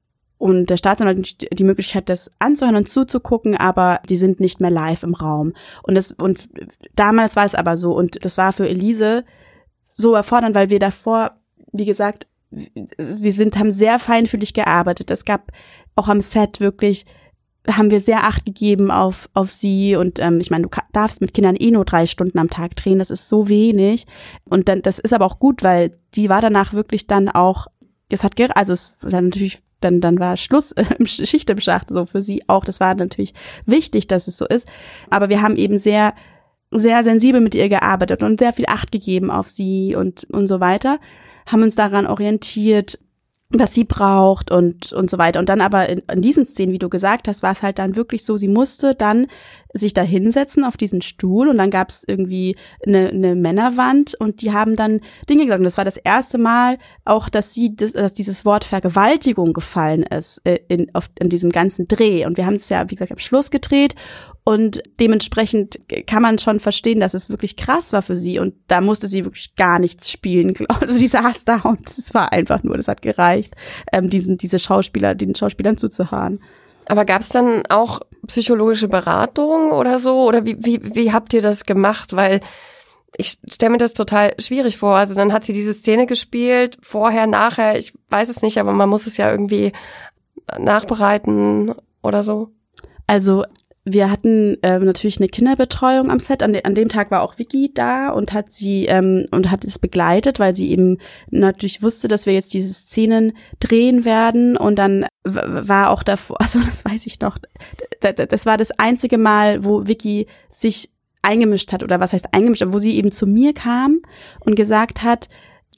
und der Staatsanwalt die Möglichkeit, das anzuhören und zuzugucken, aber die sind nicht mehr live im Raum. Und das und damals war es aber so und das war für Elise so erfordernd, weil wir davor, wie gesagt, wir sind, haben sehr feinfühlig gearbeitet. Es gab auch am Set wirklich, haben wir sehr Acht gegeben auf, auf sie und ähm, ich meine, du darfst mit Kindern eh nur drei Stunden am Tag drehen, das ist so wenig und dann, das ist aber auch gut, weil die war danach wirklich dann auch, es hat, also es war natürlich, dann, dann war Schluss äh, im Schicht im Schacht, so für sie auch, das war natürlich wichtig, dass es so ist, aber wir haben eben sehr, sehr sensibel mit ihr gearbeitet und sehr viel Acht gegeben auf sie und, und so weiter. Haben uns daran orientiert, was sie braucht und und so weiter. Und dann aber in, in diesen Szenen, wie du gesagt hast, war es halt dann wirklich so, sie musste dann sich da hinsetzen auf diesen Stuhl und dann gab es irgendwie eine, eine Männerwand und die haben dann Dinge gesagt. Und das war das erste Mal auch, dass sie, das, dass dieses Wort Vergewaltigung gefallen ist äh, in, auf, in diesem ganzen Dreh. Und wir haben es ja, wie gesagt, am Schluss gedreht. Und dementsprechend kann man schon verstehen, dass es wirklich krass war für sie. Und da musste sie wirklich gar nichts spielen. Also die saß da und es war einfach nur, das hat gereicht, ähm, diesen, diese Schauspieler, den Schauspielern zuzuhören. Aber gab es dann auch psychologische Beratung oder so? Oder wie, wie, wie habt ihr das gemacht? Weil ich stelle mir das total schwierig vor. Also dann hat sie diese Szene gespielt, vorher, nachher, ich weiß es nicht, aber man muss es ja irgendwie nachbereiten oder so. Also wir hatten äh, natürlich eine Kinderbetreuung am Set. An, de- an dem Tag war auch Vicky da und hat sie ähm, und hat es begleitet, weil sie eben natürlich wusste, dass wir jetzt diese Szenen drehen werden. Und dann w- war auch davor, also das weiß ich noch, d- d- das war das einzige Mal, wo Vicky sich eingemischt hat oder was heißt eingemischt, wo sie eben zu mir kam und gesagt hat,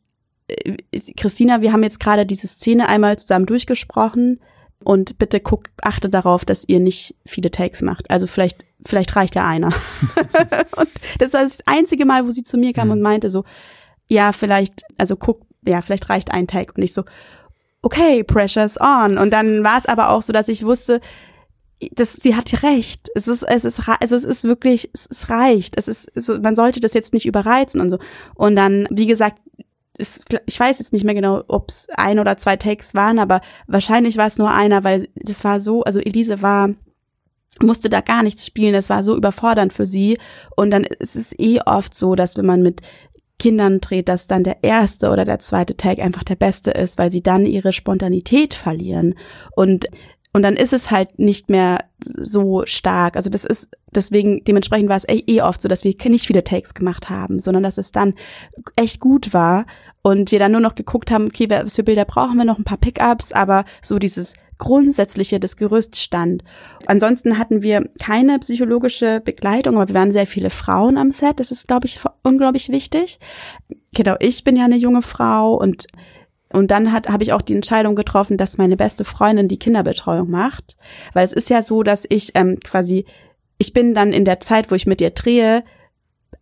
äh, Christina, wir haben jetzt gerade diese Szene einmal zusammen durchgesprochen. Und bitte guckt, achte darauf, dass ihr nicht viele Takes macht. Also vielleicht, vielleicht reicht ja einer. Und das war das einzige Mal, wo sie zu mir kam mhm. und meinte so, ja, vielleicht, also guck, ja, vielleicht reicht ein Take. Und ich so, okay, pressure's on. Und dann war es aber auch so, dass ich wusste, dass sie hat recht. Es ist, es ist, also es ist wirklich, es, es reicht. Es ist, man sollte das jetzt nicht überreizen und so. Und dann, wie gesagt, ich weiß jetzt nicht mehr genau, ob es ein oder zwei Takes waren, aber wahrscheinlich war es nur einer, weil das war so, also Elise war, musste da gar nichts spielen, das war so überfordernd für sie und dann ist es eh oft so, dass wenn man mit Kindern dreht, dass dann der erste oder der zweite Take einfach der beste ist, weil sie dann ihre Spontanität verlieren und Und dann ist es halt nicht mehr so stark. Also das ist, deswegen, dementsprechend war es eh oft so, dass wir nicht viele Takes gemacht haben, sondern dass es dann echt gut war und wir dann nur noch geguckt haben, okay, was für Bilder brauchen wir noch, ein paar Pickups, aber so dieses Grundsätzliche, das Gerüst stand. Ansonsten hatten wir keine psychologische Begleitung, aber wir waren sehr viele Frauen am Set. Das ist, glaube ich, unglaublich wichtig. Genau, ich bin ja eine junge Frau und Und dann hat habe ich auch die Entscheidung getroffen, dass meine beste Freundin die Kinderbetreuung macht. Weil es ist ja so, dass ich ähm, quasi, ich bin dann in der Zeit, wo ich mit ihr drehe,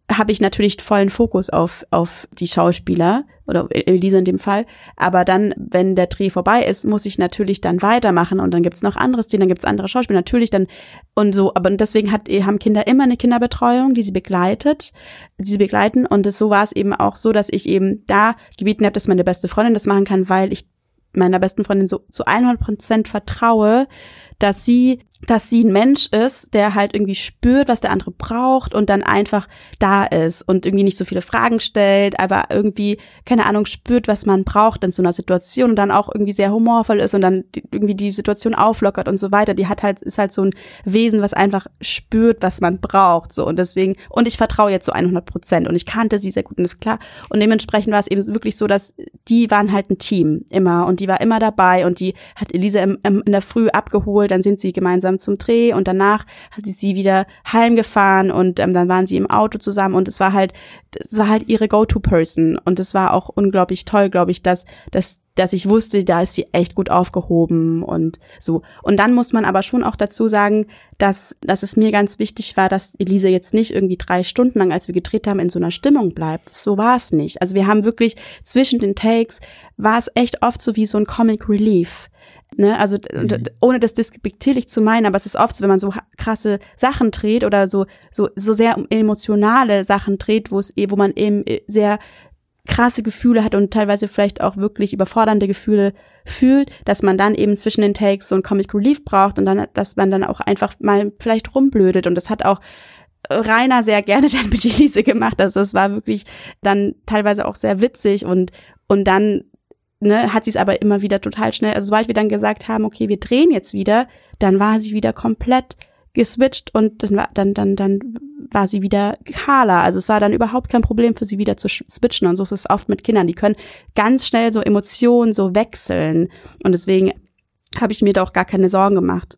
habe ich natürlich vollen Fokus auf auf die Schauspieler oder Elisa in dem Fall, aber dann, wenn der Dreh vorbei ist, muss ich natürlich dann weitermachen und dann gibt's noch andere Szenen, dann gibt's andere Schauspieler, natürlich dann und so, aber deswegen hat, haben Kinder immer eine Kinderbetreuung, die sie begleitet, die sie begleiten und das, so war es eben auch so, dass ich eben da gebeten habe, dass meine beste Freundin das machen kann, weil ich meiner besten Freundin so zu hundert Prozent vertraue, dass sie, dass sie ein Mensch ist, der halt irgendwie spürt, was der andere braucht und dann einfach da ist und irgendwie nicht so viele Fragen stellt, aber irgendwie, keine Ahnung, spürt, was man braucht in so einer Situation und dann auch irgendwie sehr humorvoll ist und dann die, irgendwie die Situation auflockert und so weiter. Die hat halt, ist halt so ein Wesen, was einfach spürt, was man braucht, so und deswegen, und ich vertraue jetzt zu so hundert Prozent und ich kannte sie sehr gut und ist klar und dementsprechend war es eben wirklich so, dass die waren halt ein Team immer und die war immer dabei und die hat Elisa im, im, in der Früh abgeholt, dann sind sie gemeinsam zum Dreh und danach hat sie sie wieder heimgefahren und ähm, dann waren sie im Auto zusammen und es war halt, es war halt ihre Go-To-Person und es war auch unglaublich toll, glaube ich, dass, dass, dass ich wusste, da ist sie echt gut aufgehoben und so. Und dann muss man aber schon auch dazu sagen, dass, dass es mir ganz wichtig war, dass Elisa jetzt nicht irgendwie drei Stunden lang, als wir gedreht haben, in so einer Stimmung bleibt. So war es nicht. Also wir haben wirklich zwischen den Takes war es echt oft so wie so ein Comic Relief. Ne, also mhm. ohne das despektierlich zu meinen, aber es ist oft so, wenn man so krasse Sachen dreht oder so so so sehr emotionale Sachen dreht, wo es wo man eben sehr krasse Gefühle hat und teilweise vielleicht auch wirklich überfordernde Gefühle fühlt, dass man dann eben zwischen den Takes so ein Comic Relief braucht und dann, dass man dann auch einfach mal vielleicht rumblödet und das hat auch Rainer sehr gerne dann mit Elise gemacht, also es war wirklich dann teilweise auch sehr witzig und und dann Ne, hat sie es aber immer wieder total schnell, also sobald wir dann gesagt haben, okay, wir drehen jetzt wieder, dann war sie wieder komplett geswitcht und dann war, dann, dann, dann war sie wieder Carla. Also es war dann überhaupt kein Problem für sie wieder zu switchen und so ist es oft mit Kindern, die können ganz schnell so Emotionen so wechseln und deswegen habe ich mir da auch gar keine Sorgen gemacht.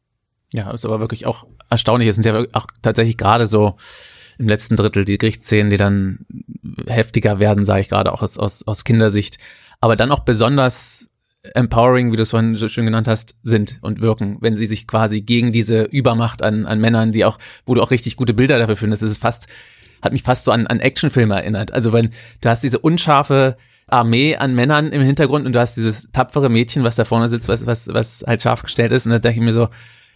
Ja, ist aber wirklich auch erstaunlich, es sind ja auch tatsächlich gerade so im letzten Drittel die Gerichtsszenen, die dann heftiger werden, sage ich gerade auch aus, aus, aus Kindersicht, aber dann auch besonders empowering, wie du es vorhin so schön genannt hast, sind und wirken, wenn sie sich quasi gegen diese Übermacht an, an Männern, die auch, wo du auch richtig gute Bilder dafür findest, das ist fast, hat mich fast so an, an Actionfilme erinnert. Also wenn, du hast diese unscharfe Armee an Männern im Hintergrund und du hast dieses tapfere Mädchen, was da vorne sitzt, was, was, was halt scharf gestellt ist und da denke ich mir so,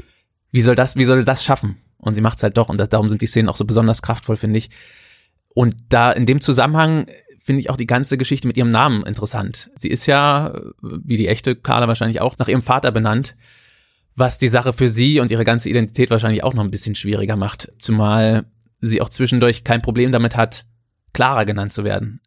wie soll das, wie soll das schaffen? Und sie macht es halt doch und das, darum sind die Szenen auch so besonders kraftvoll, finde ich. Und da in dem Zusammenhang finde ich auch die ganze Geschichte mit ihrem Namen interessant. Sie ist ja, wie die echte Carla wahrscheinlich auch, nach ihrem Vater benannt, was die Sache für sie und ihre ganze Identität wahrscheinlich auch noch ein bisschen schwieriger macht, zumal sie auch zwischendurch kein Problem damit hat, Clara genannt zu werden.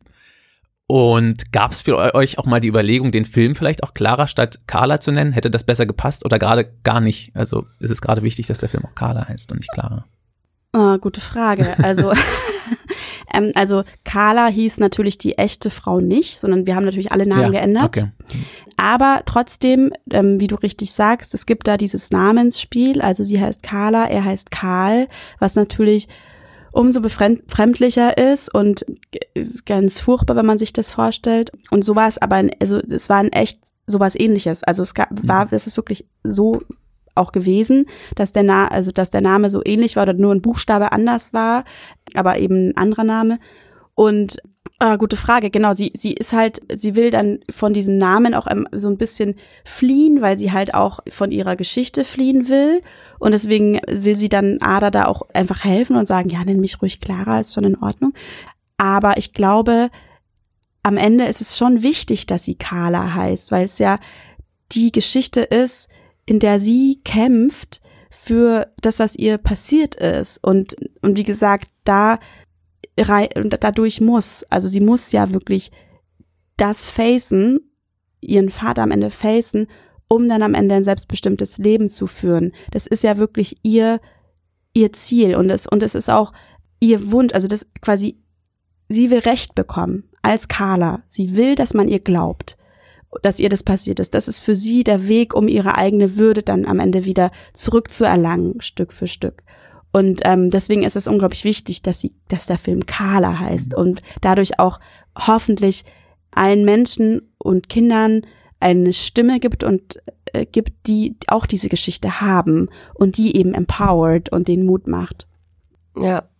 Und gab es für euch auch mal die Überlegung, den Film vielleicht auch Clara statt Carla zu nennen? Hätte das besser gepasst oder gerade gar nicht? Also ist es gerade wichtig, dass der Film auch Carla heißt und nicht Clara? Oh, gute Frage. Also, ähm, also Carla hieß natürlich die echte Frau nicht, sondern wir haben natürlich alle Namen ja, geändert. Okay. Aber trotzdem, ähm, wie du richtig sagst, es gibt da dieses Namensspiel. Also sie heißt Carla, er heißt Karl, was natürlich umso befremdlicher ist und ganz furchtbar, wenn man sich das vorstellt. Und so war es aber, also es war ein echt sowas Ähnliches. Also es gab, war, es ist wirklich so auch gewesen, dass der Na- also dass der Name so ähnlich war oder nur ein Buchstabe anders war, aber eben ein anderer Name. Und äh, gute Frage, genau, sie sie ist halt, sie will dann von diesem Namen auch so ein bisschen fliehen, weil sie halt auch von ihrer Geschichte fliehen will und deswegen will sie dann Ada da auch einfach helfen und sagen, ja, nenn mich ruhig Clara, ist schon in Ordnung. Aber ich glaube, am Ende ist es schon wichtig, dass sie Carla heißt, weil es ja die Geschichte ist, in der sie kämpft für das, was ihr passiert ist. Und, und wie gesagt, da dadurch muss, also sie muss ja wirklich das facen, ihren Vater am Ende facen, um dann am Ende ein selbstbestimmtes Leben zu führen. Das ist ja wirklich ihr, ihr Ziel und es, und es ist auch ihr Wunsch, also das quasi, sie will Recht bekommen als Carla. Sie will, dass man ihr glaubt, dass ihr das passiert ist. Das ist für sie der Weg, um ihre eigene Würde dann am Ende wieder zurückzuerlangen, Stück für Stück. Und ähm, deswegen ist es unglaublich wichtig, dass sie, dass der Film Carla heißt und dadurch auch hoffentlich allen Menschen und Kindern eine Stimme gibt und äh, gibt, die auch diese Geschichte haben und die eben empowert und den Mut macht. Ja.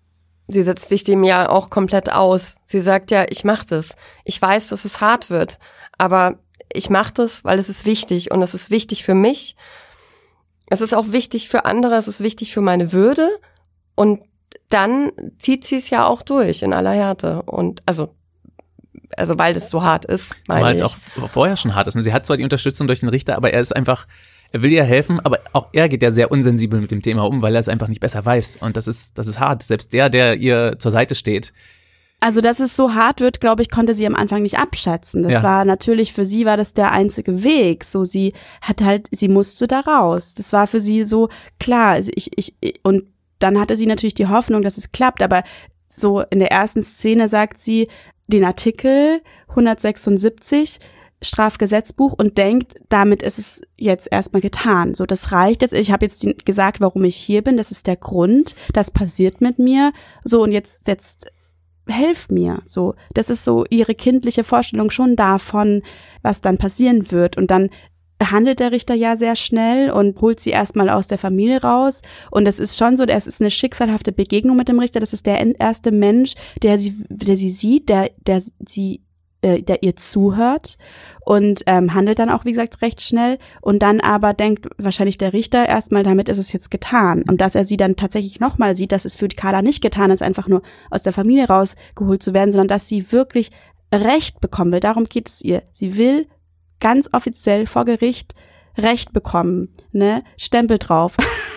sie setzt sich dem ja auch komplett aus. Sie sagt ja, ich mach das. Ich weiß, dass es hart wird, aber ich mach das, weil es ist wichtig und es ist wichtig für mich. Es ist auch wichtig für andere, es ist wichtig für meine Würde und dann zieht sie es ja auch durch in aller Härte und also also weil das so hart ist, meine Zumal ich. es auch vorher schon hart ist. Und sie hat zwar die Unterstützung durch den Richter, aber er ist einfach, er will ihr helfen, aber auch er geht ja sehr unsensibel mit dem Thema um, weil er es einfach nicht besser weiß. Und das ist, das ist hart. Selbst der, der ihr zur Seite steht. Also, dass es so hart wird, glaube ich, konnte sie am Anfang nicht abschätzen. Das Ja. war natürlich, für sie war das der einzige Weg. So, sie hat halt, sie musste da raus. Das war für sie so klar. Ich, ich, und dann hatte sie natürlich die Hoffnung, dass es klappt. Aber so in der ersten Szene sagt sie den Artikel hundertsechsundsiebzig Strafgesetzbuch und denkt, damit ist es jetzt erstmal getan. So, das reicht jetzt. Ich habe jetzt die, gesagt, warum ich hier bin. Das ist der Grund. Das passiert mit mir. So, und jetzt, jetzt helf mir. So, das ist so ihre kindliche Vorstellung schon davon, was dann passieren wird. Und dann handelt der Richter ja sehr schnell und holt sie erstmal aus der Familie raus. Und es ist schon so, es ist eine schicksalhafte Begegnung mit dem Richter. Das ist der erste Mensch, der sie, der sie sieht, der, der sie, äh, der ihr zuhört und ähm, handelt dann auch, wie gesagt, recht schnell. Und dann aber denkt wahrscheinlich der Richter erstmal, damit ist es jetzt getan. Und dass er sie dann tatsächlich nochmal sieht, dass es für die Carla nicht getan ist, einfach nur aus der Familie rausgeholt zu werden, sondern dass sie wirklich Recht bekommen will. Darum geht es ihr. Sie will ganz offiziell vor Gericht Recht bekommen, ne, Stempel drauf.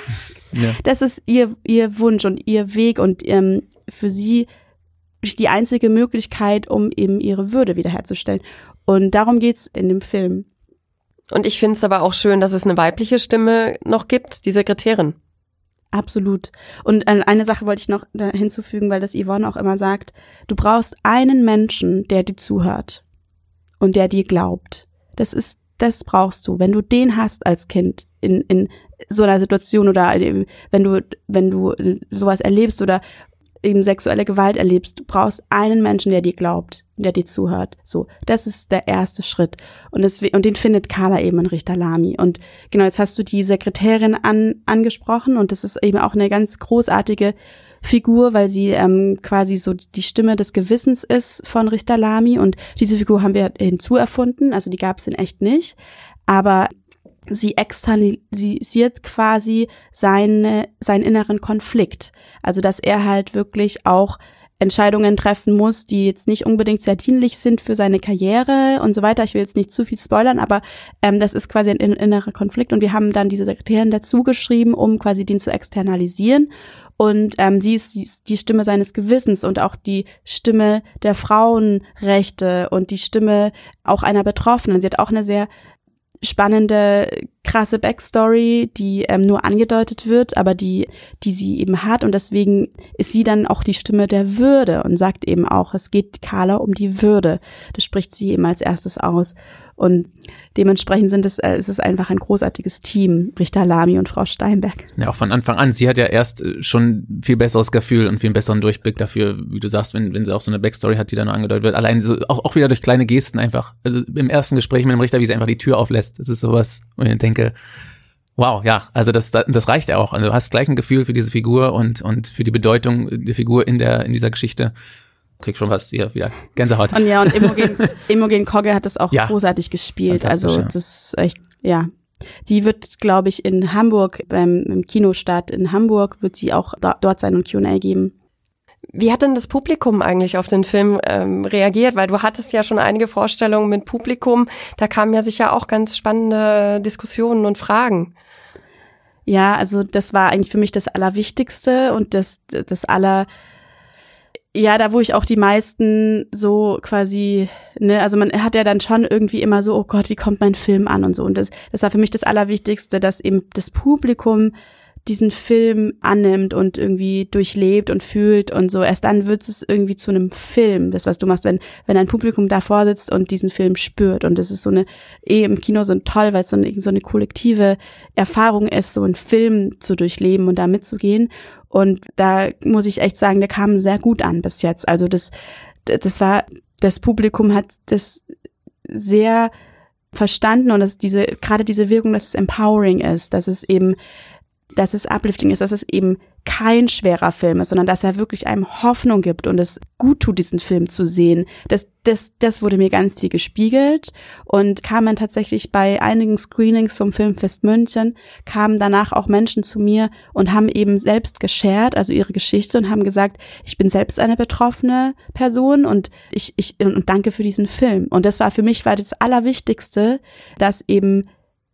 Ja. Das ist ihr ihr Wunsch und ihr Weg und ähm, für sie die einzige Möglichkeit, um eben ihre Würde wiederherzustellen. Und darum geht's in dem Film. Und ich finde es aber auch schön, dass es eine weibliche Stimme noch gibt, die Sekretärin. Absolut. Und eine Sache wollte ich noch hinzufügen, weil das Yvonne auch immer sagt, du brauchst einen Menschen, der dir zuhört und der dir glaubt. Das ist, das brauchst du. Wenn du den hast als Kind in, in so einer Situation oder wenn du, wenn du sowas erlebst oder eben sexuelle Gewalt erlebst, du brauchst einen Menschen, der dir glaubt, der dir zuhört. So, das ist der erste Schritt. Und, das, und den findet Carla eben in Richter Lamy. Und genau, jetzt hast du die Sekretärin an, angesprochen und das ist eben auch eine ganz großartige Figur, weil sie ähm, quasi so die Stimme des Gewissens ist von Richter Lamy und diese Figur haben wir hinzuerfunden, also die gab es in echt nicht, aber sie externalisiert quasi seine, seinen inneren Konflikt, also dass er halt wirklich auch Entscheidungen treffen muss, die jetzt nicht unbedingt sehr dienlich sind für seine Karriere und so weiter. Ich will jetzt nicht zu viel spoilern, aber ähm, das ist quasi ein innerer Konflikt und wir haben dann diese Sekretärin dazu geschrieben, um quasi den zu externalisieren. Und ähm, sie ist die, die Stimme seines Gewissens und auch die Stimme der Frauenrechte und die Stimme auch einer Betroffenen. Sie hat auch eine sehr spannende, krasse Backstory, die ähm, nur angedeutet wird, aber die die sie eben hat. Und deswegen ist sie dann auch die Stimme der Würde und sagt eben auch, es geht Carla um die Würde. Das spricht sie eben als erstes aus. Und dementsprechend sind es, äh, ist es einfach ein großartiges Team, Richter Lamy und Frau Steinberg. Ja, auch von Anfang an. Sie hat ja erst schon viel besseres Gefühl und viel besseren Durchblick dafür, wie du sagst, wenn, wenn sie auch so eine Backstory hat, die da nur angedeutet wird. Allein so, auch, auch wieder durch kleine Gesten einfach. Also im ersten Gespräch mit dem Richter, wie sie einfach die Tür auflässt. Das ist sowas, wo ich denke, wow, ja, also das, das reicht ja auch. Also du hast gleich ein Gefühl für diese Figur und, und für die Bedeutung der Figur in der, in dieser Geschichte. Krieg schon was hier wieder Gänsehaut. Und ja, und Imogen, Imogen Kogge hat das auch ja, großartig gespielt. Also ja. das ist echt, ja. Die wird, glaube ich, in Hamburg, beim im Kinostart in Hamburg, wird sie auch da, dort sein und Q und A geben. Wie hat denn das Publikum eigentlich auf den Film ähm, reagiert? Weil du hattest ja schon einige Vorstellungen mit Publikum. Da kamen ja sicher auch ganz spannende Diskussionen und Fragen. Ja, also das war eigentlich für mich das Allerwichtigste und das, das aller Ja, da wo ich auch die meisten so quasi, ne, also man hat ja dann schon irgendwie immer so, oh Gott, wie kommt mein Film an und so. Und das, das war für mich das Allerwichtigste, dass eben das Publikum diesen Film annimmt und irgendwie durchlebt und fühlt und so. Erst dann wird es irgendwie zu einem Film, das, was du machst, wenn wenn ein Publikum davor sitzt und diesen Film spürt. Und das ist so eine, eh im Kino so toll, weil es so eine, so eine kollektive Erfahrung ist, so einen Film zu durchleben und da mitzugehen. Und da muss ich echt sagen, der kam sehr gut an bis jetzt. Also das, das war, das Publikum hat das sehr verstanden und dass diese, gerade diese Wirkung, dass es empowering ist, dass es eben dass es uplifting ist, dass es eben kein schwerer Film ist, sondern dass er wirklich einem Hoffnung gibt und es gut tut, diesen Film zu sehen. Das, das, das wurde mir ganz viel gespiegelt und kam dann tatsächlich bei einigen Screenings vom Filmfest München, kamen danach auch Menschen zu mir und haben eben selbst geshared, also ihre Geschichte und haben gesagt, ich bin selbst eine betroffene Person und ich, ich, und danke für diesen Film. Und das war für mich war das Allerwichtigste, dass eben,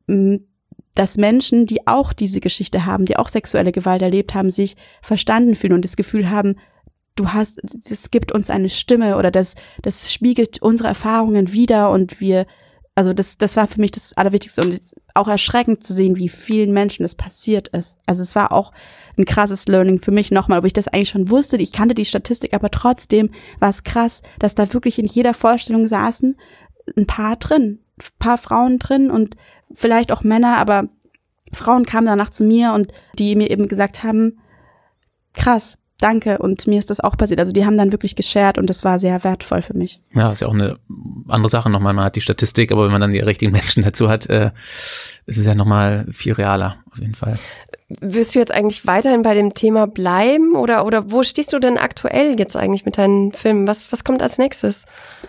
dass Menschen, die auch diese Geschichte haben, die auch sexuelle Gewalt erlebt haben, sich verstanden fühlen und das Gefühl haben, du hast, es gibt uns eine Stimme oder das, das spiegelt unsere Erfahrungen wider und wir, also das, das war für mich das Allerwichtigste und auch erschreckend zu sehen, wie vielen Menschen das passiert ist. Also es war auch ein krasses Learning für mich nochmal, wo ich das eigentlich schon wusste, ich kannte die Statistik, aber trotzdem war es krass, dass da wirklich in jeder Vorstellung saßen ein paar drin, ein paar Frauen drin und vielleicht auch Männer, aber Frauen kamen danach zu mir und die mir eben gesagt haben, krass, danke und mir ist das auch passiert. Also die haben dann wirklich geshared und das war sehr wertvoll für mich. Ja, ist ja auch eine andere Sache nochmal. Man hat die Statistik, aber wenn man dann die richtigen Menschen dazu hat, äh, ist es ja nochmal viel realer, auf jeden Fall. Wirst du jetzt eigentlich weiterhin bei dem Thema bleiben oder, oder wo stehst du denn aktuell jetzt eigentlich mit deinen Filmen? Was, was kommt als nächstes?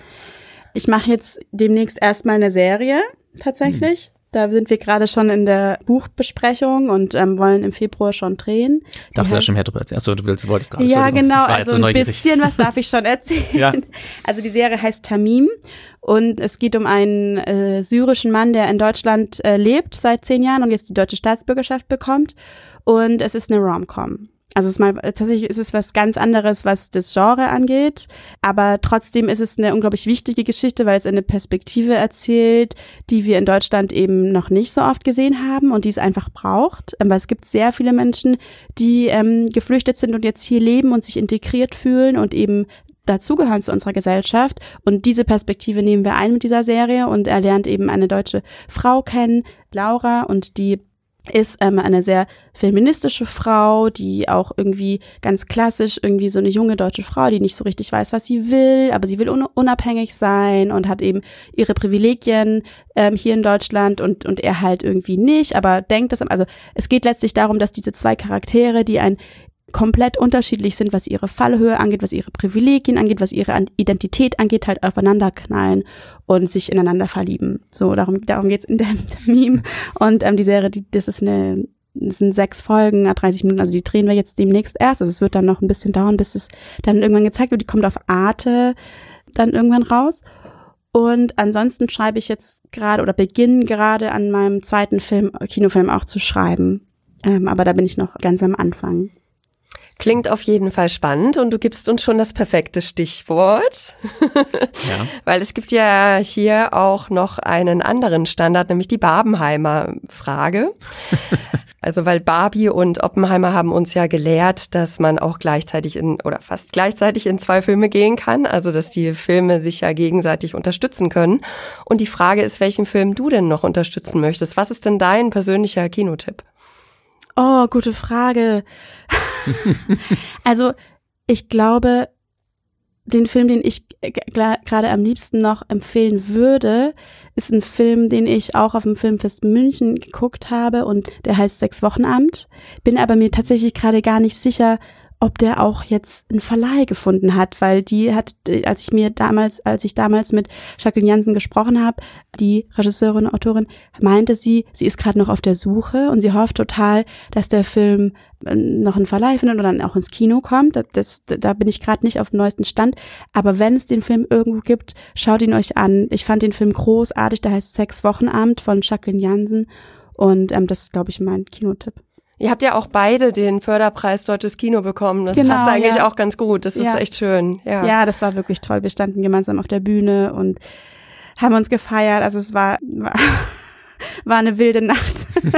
Ich mache jetzt demnächst erstmal eine Serie, tatsächlich. Hm. Da sind wir gerade schon in der Buchbesprechung und ähm, wollen im Februar schon drehen. Darfst du da schon mehr drüber erzählen? Achso, du willst, wolltest gerade. Ja, genau, also so ein bisschen was darf ich schon erzählen. Ja. Also die Serie heißt Tamim und es geht um einen äh, syrischen Mann, der in Deutschland äh, lebt seit zehn Jahren und jetzt die deutsche Staatsbürgerschaft bekommt. Und es ist eine Rom-Com. Also es ist mal, tatsächlich ist es was ganz anderes, was das Genre angeht, aber trotzdem ist es eine unglaublich wichtige Geschichte, weil es eine Perspektive erzählt, die wir in Deutschland eben noch nicht so oft gesehen haben und die es einfach braucht, weil es gibt sehr viele Menschen, die ähm, geflüchtet sind und jetzt hier leben und sich integriert fühlen und eben dazugehören zu unserer Gesellschaft und diese Perspektive nehmen wir ein mit dieser Serie und er lernt eben eine deutsche Frau kennen, Laura, und die ist ähm, eine sehr feministische Frau, die auch irgendwie ganz klassisch irgendwie so eine junge deutsche Frau, die nicht so richtig weiß, was sie will, aber sie will un- unabhängig sein und hat eben ihre Privilegien ähm, hier in Deutschland und und er halt irgendwie nicht, aber denkt das, also es geht letztlich darum, dass diese zwei Charaktere, die ein komplett unterschiedlich sind, was ihre Fallhöhe angeht, was ihre Privilegien angeht, was ihre Identität angeht, halt aufeinander knallen und sich ineinander verlieben. So, darum, darum geht's in dem Meme. Und ähm, die Serie, die, das ist eine, das sind sechs Folgen, dreißig Minuten, also die drehen wir jetzt demnächst erst. Also es wird dann noch ein bisschen dauern, bis es dann irgendwann gezeigt wird. Die kommt auf Arte dann irgendwann raus. Und ansonsten schreibe ich jetzt gerade oder beginne gerade an meinem zweiten Film, Kinofilm auch zu schreiben. Ähm, aber da bin ich noch ganz am Anfang. Klingt auf jeden Fall spannend und du gibst uns schon das perfekte Stichwort, ja. Weil es gibt ja hier auch noch einen anderen Standard, nämlich die Barbenheimer Frage. Also weil Barbie und Oppenheimer haben uns ja gelehrt, dass man auch gleichzeitig in oder fast gleichzeitig in zwei Filme gehen kann, also dass die Filme sich ja gegenseitig unterstützen können. Und die Frage ist, welchen Film du denn noch unterstützen möchtest. Was ist denn dein persönlicher Kinotipp? Oh, gute Frage. Also ich glaube, den Film, den ich gerade am liebsten noch empfehlen würde, ist ein Film, den ich auch auf dem Filmfest München geguckt habe und der heißt Sechs Wochenamt. Bin aber mir tatsächlich gerade gar nicht sicher, ob der auch jetzt einen Verleih gefunden hat, weil die hat, als ich mir damals, als ich damals mit Jacqueline Jansen gesprochen habe, die Regisseurin und Autorin, meinte sie, sie ist gerade noch auf der Suche und sie hofft total, dass der Film noch einen Verleih findet oder dann auch ins Kino kommt. Das, da bin ich gerade nicht auf dem neuesten Stand. Aber wenn es den Film irgendwo gibt, schaut ihn euch an. Ich fand den Film großartig. Der heißt Sechs Wochenamt von Jacqueline Jansen und ähm, das ist, glaube ich, mein Kinotipp. Ihr habt ja auch beide den Förderpreis Deutsches Kino bekommen. Das genau, passt eigentlich ja. auch ganz gut. Das ist ja. echt schön. Ja. ja, das war wirklich toll. Wir standen gemeinsam auf der Bühne und haben uns gefeiert. Also es war, war, war eine wilde Nacht.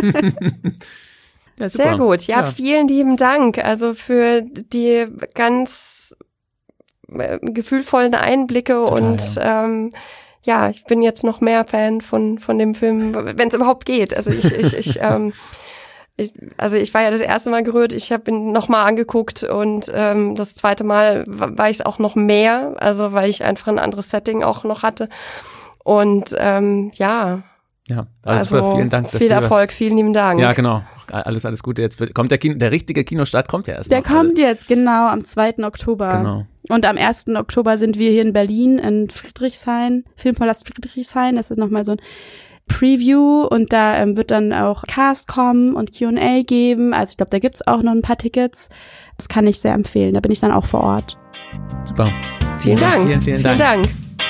Ja, sehr gut. Ja, ja, vielen lieben Dank. Also für die ganz äh, gefühlvollen Einblicke. Total, und ja. Ähm, ja, ich bin jetzt noch mehr Fan von von dem Film, wenn es überhaupt geht. Also ich ich ich ähm, Ich, also ich war ja das erste Mal gerührt, ich habe ihn nochmal angeguckt und ähm, das zweite Mal war ich es auch noch mehr, also weil ich einfach ein anderes Setting auch noch hatte. Und ähm, ja, Ja, also, also vielen Dank. Dass viel wir Erfolg, was, vielen lieben Dank. Ja, genau. Alles, alles Gute. Jetzt wird, kommt der Kino, der richtige Kinostart kommt ja erst Der noch. kommt jetzt, genau, am zweiten Oktober. Genau. Und am ersten Oktober sind wir hier in Berlin, in Friedrichshain, Filmpalast Friedrichshain. Das ist nochmal so ein Preview und da ähm, wird dann auch Cast kommen und Q and A geben. Also ich glaube, da gibt's auch noch ein paar Tickets. Das kann ich sehr empfehlen. Da bin ich dann auch vor Ort. Super. Vielen Dank. Vielen, vielen, vielen Dank. Dank.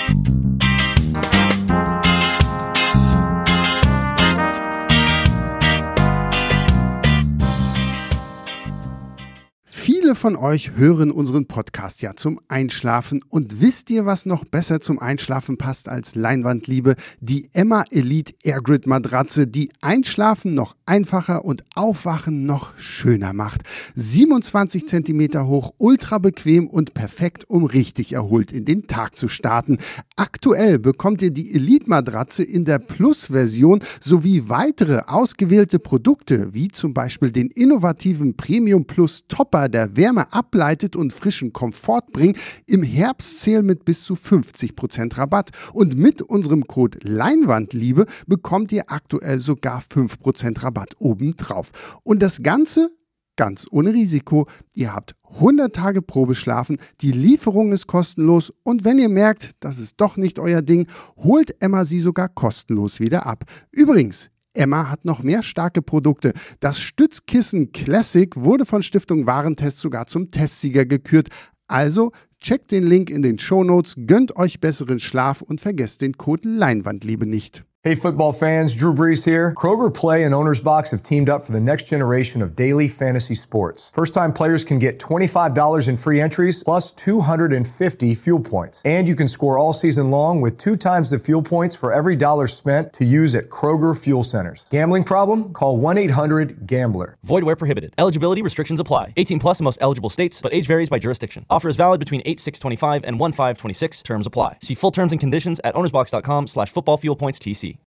Viele von euch hören unseren Podcast ja zum Einschlafen. Und wisst ihr, was noch besser zum Einschlafen passt als Leinwandliebe? Die Emma Elite Airgrid Matratze, die Einschlafen noch einfacher und Aufwachen noch schöner macht. siebenundzwanzig Zentimeter hoch, ultra bequem und perfekt, um richtig erholt in den Tag zu starten. Aktuell bekommt ihr die Elite Matratze in der Plus-Version sowie weitere ausgewählte Produkte, wie zum Beispiel den innovativen Premium Plus Topper, der Wärme ableitet und frischen Komfort bringt, im Herbst-Sale mit bis zu fünfzig Prozent Rabatt. Und mit unserem Code Leinwandliebe bekommt ihr aktuell sogar fünf Prozent Rabatt obendrauf. Und das Ganze ganz ohne Risiko. Ihr habt hundert Tage Probeschlafen, die Lieferung ist kostenlos und wenn ihr merkt, das ist doch nicht euer Ding, holt Emma sie sogar kostenlos wieder ab. Übrigens, Emma hat noch mehr starke Produkte. Das Stützkissen Classic wurde von Stiftung Warentest sogar zum Testsieger gekürt. Also checkt den Link in den Shownotes, gönnt euch besseren Schlaf und vergesst den Code Leinwandliebe nicht. Hey football fans, Drew Brees here. Kroger Play and Owner's Box have teamed up for the next generation of daily fantasy sports. First-time players can get twenty-five dollars in free entries plus two hundred fifty fuel points. And you can score all season long with two times the fuel points for every dollar spent to use at Kroger Fuel Centers. Gambling problem? Call one eight hundred gambler. Void where prohibited. Eligibility restrictions apply. eighteen plus in most eligible states, but age varies by jurisdiction. Offer is valid between eight six twenty-five and one five twenty-six. Terms apply. See full terms and conditions at ownersbox.com slash footballfuelpoints TC.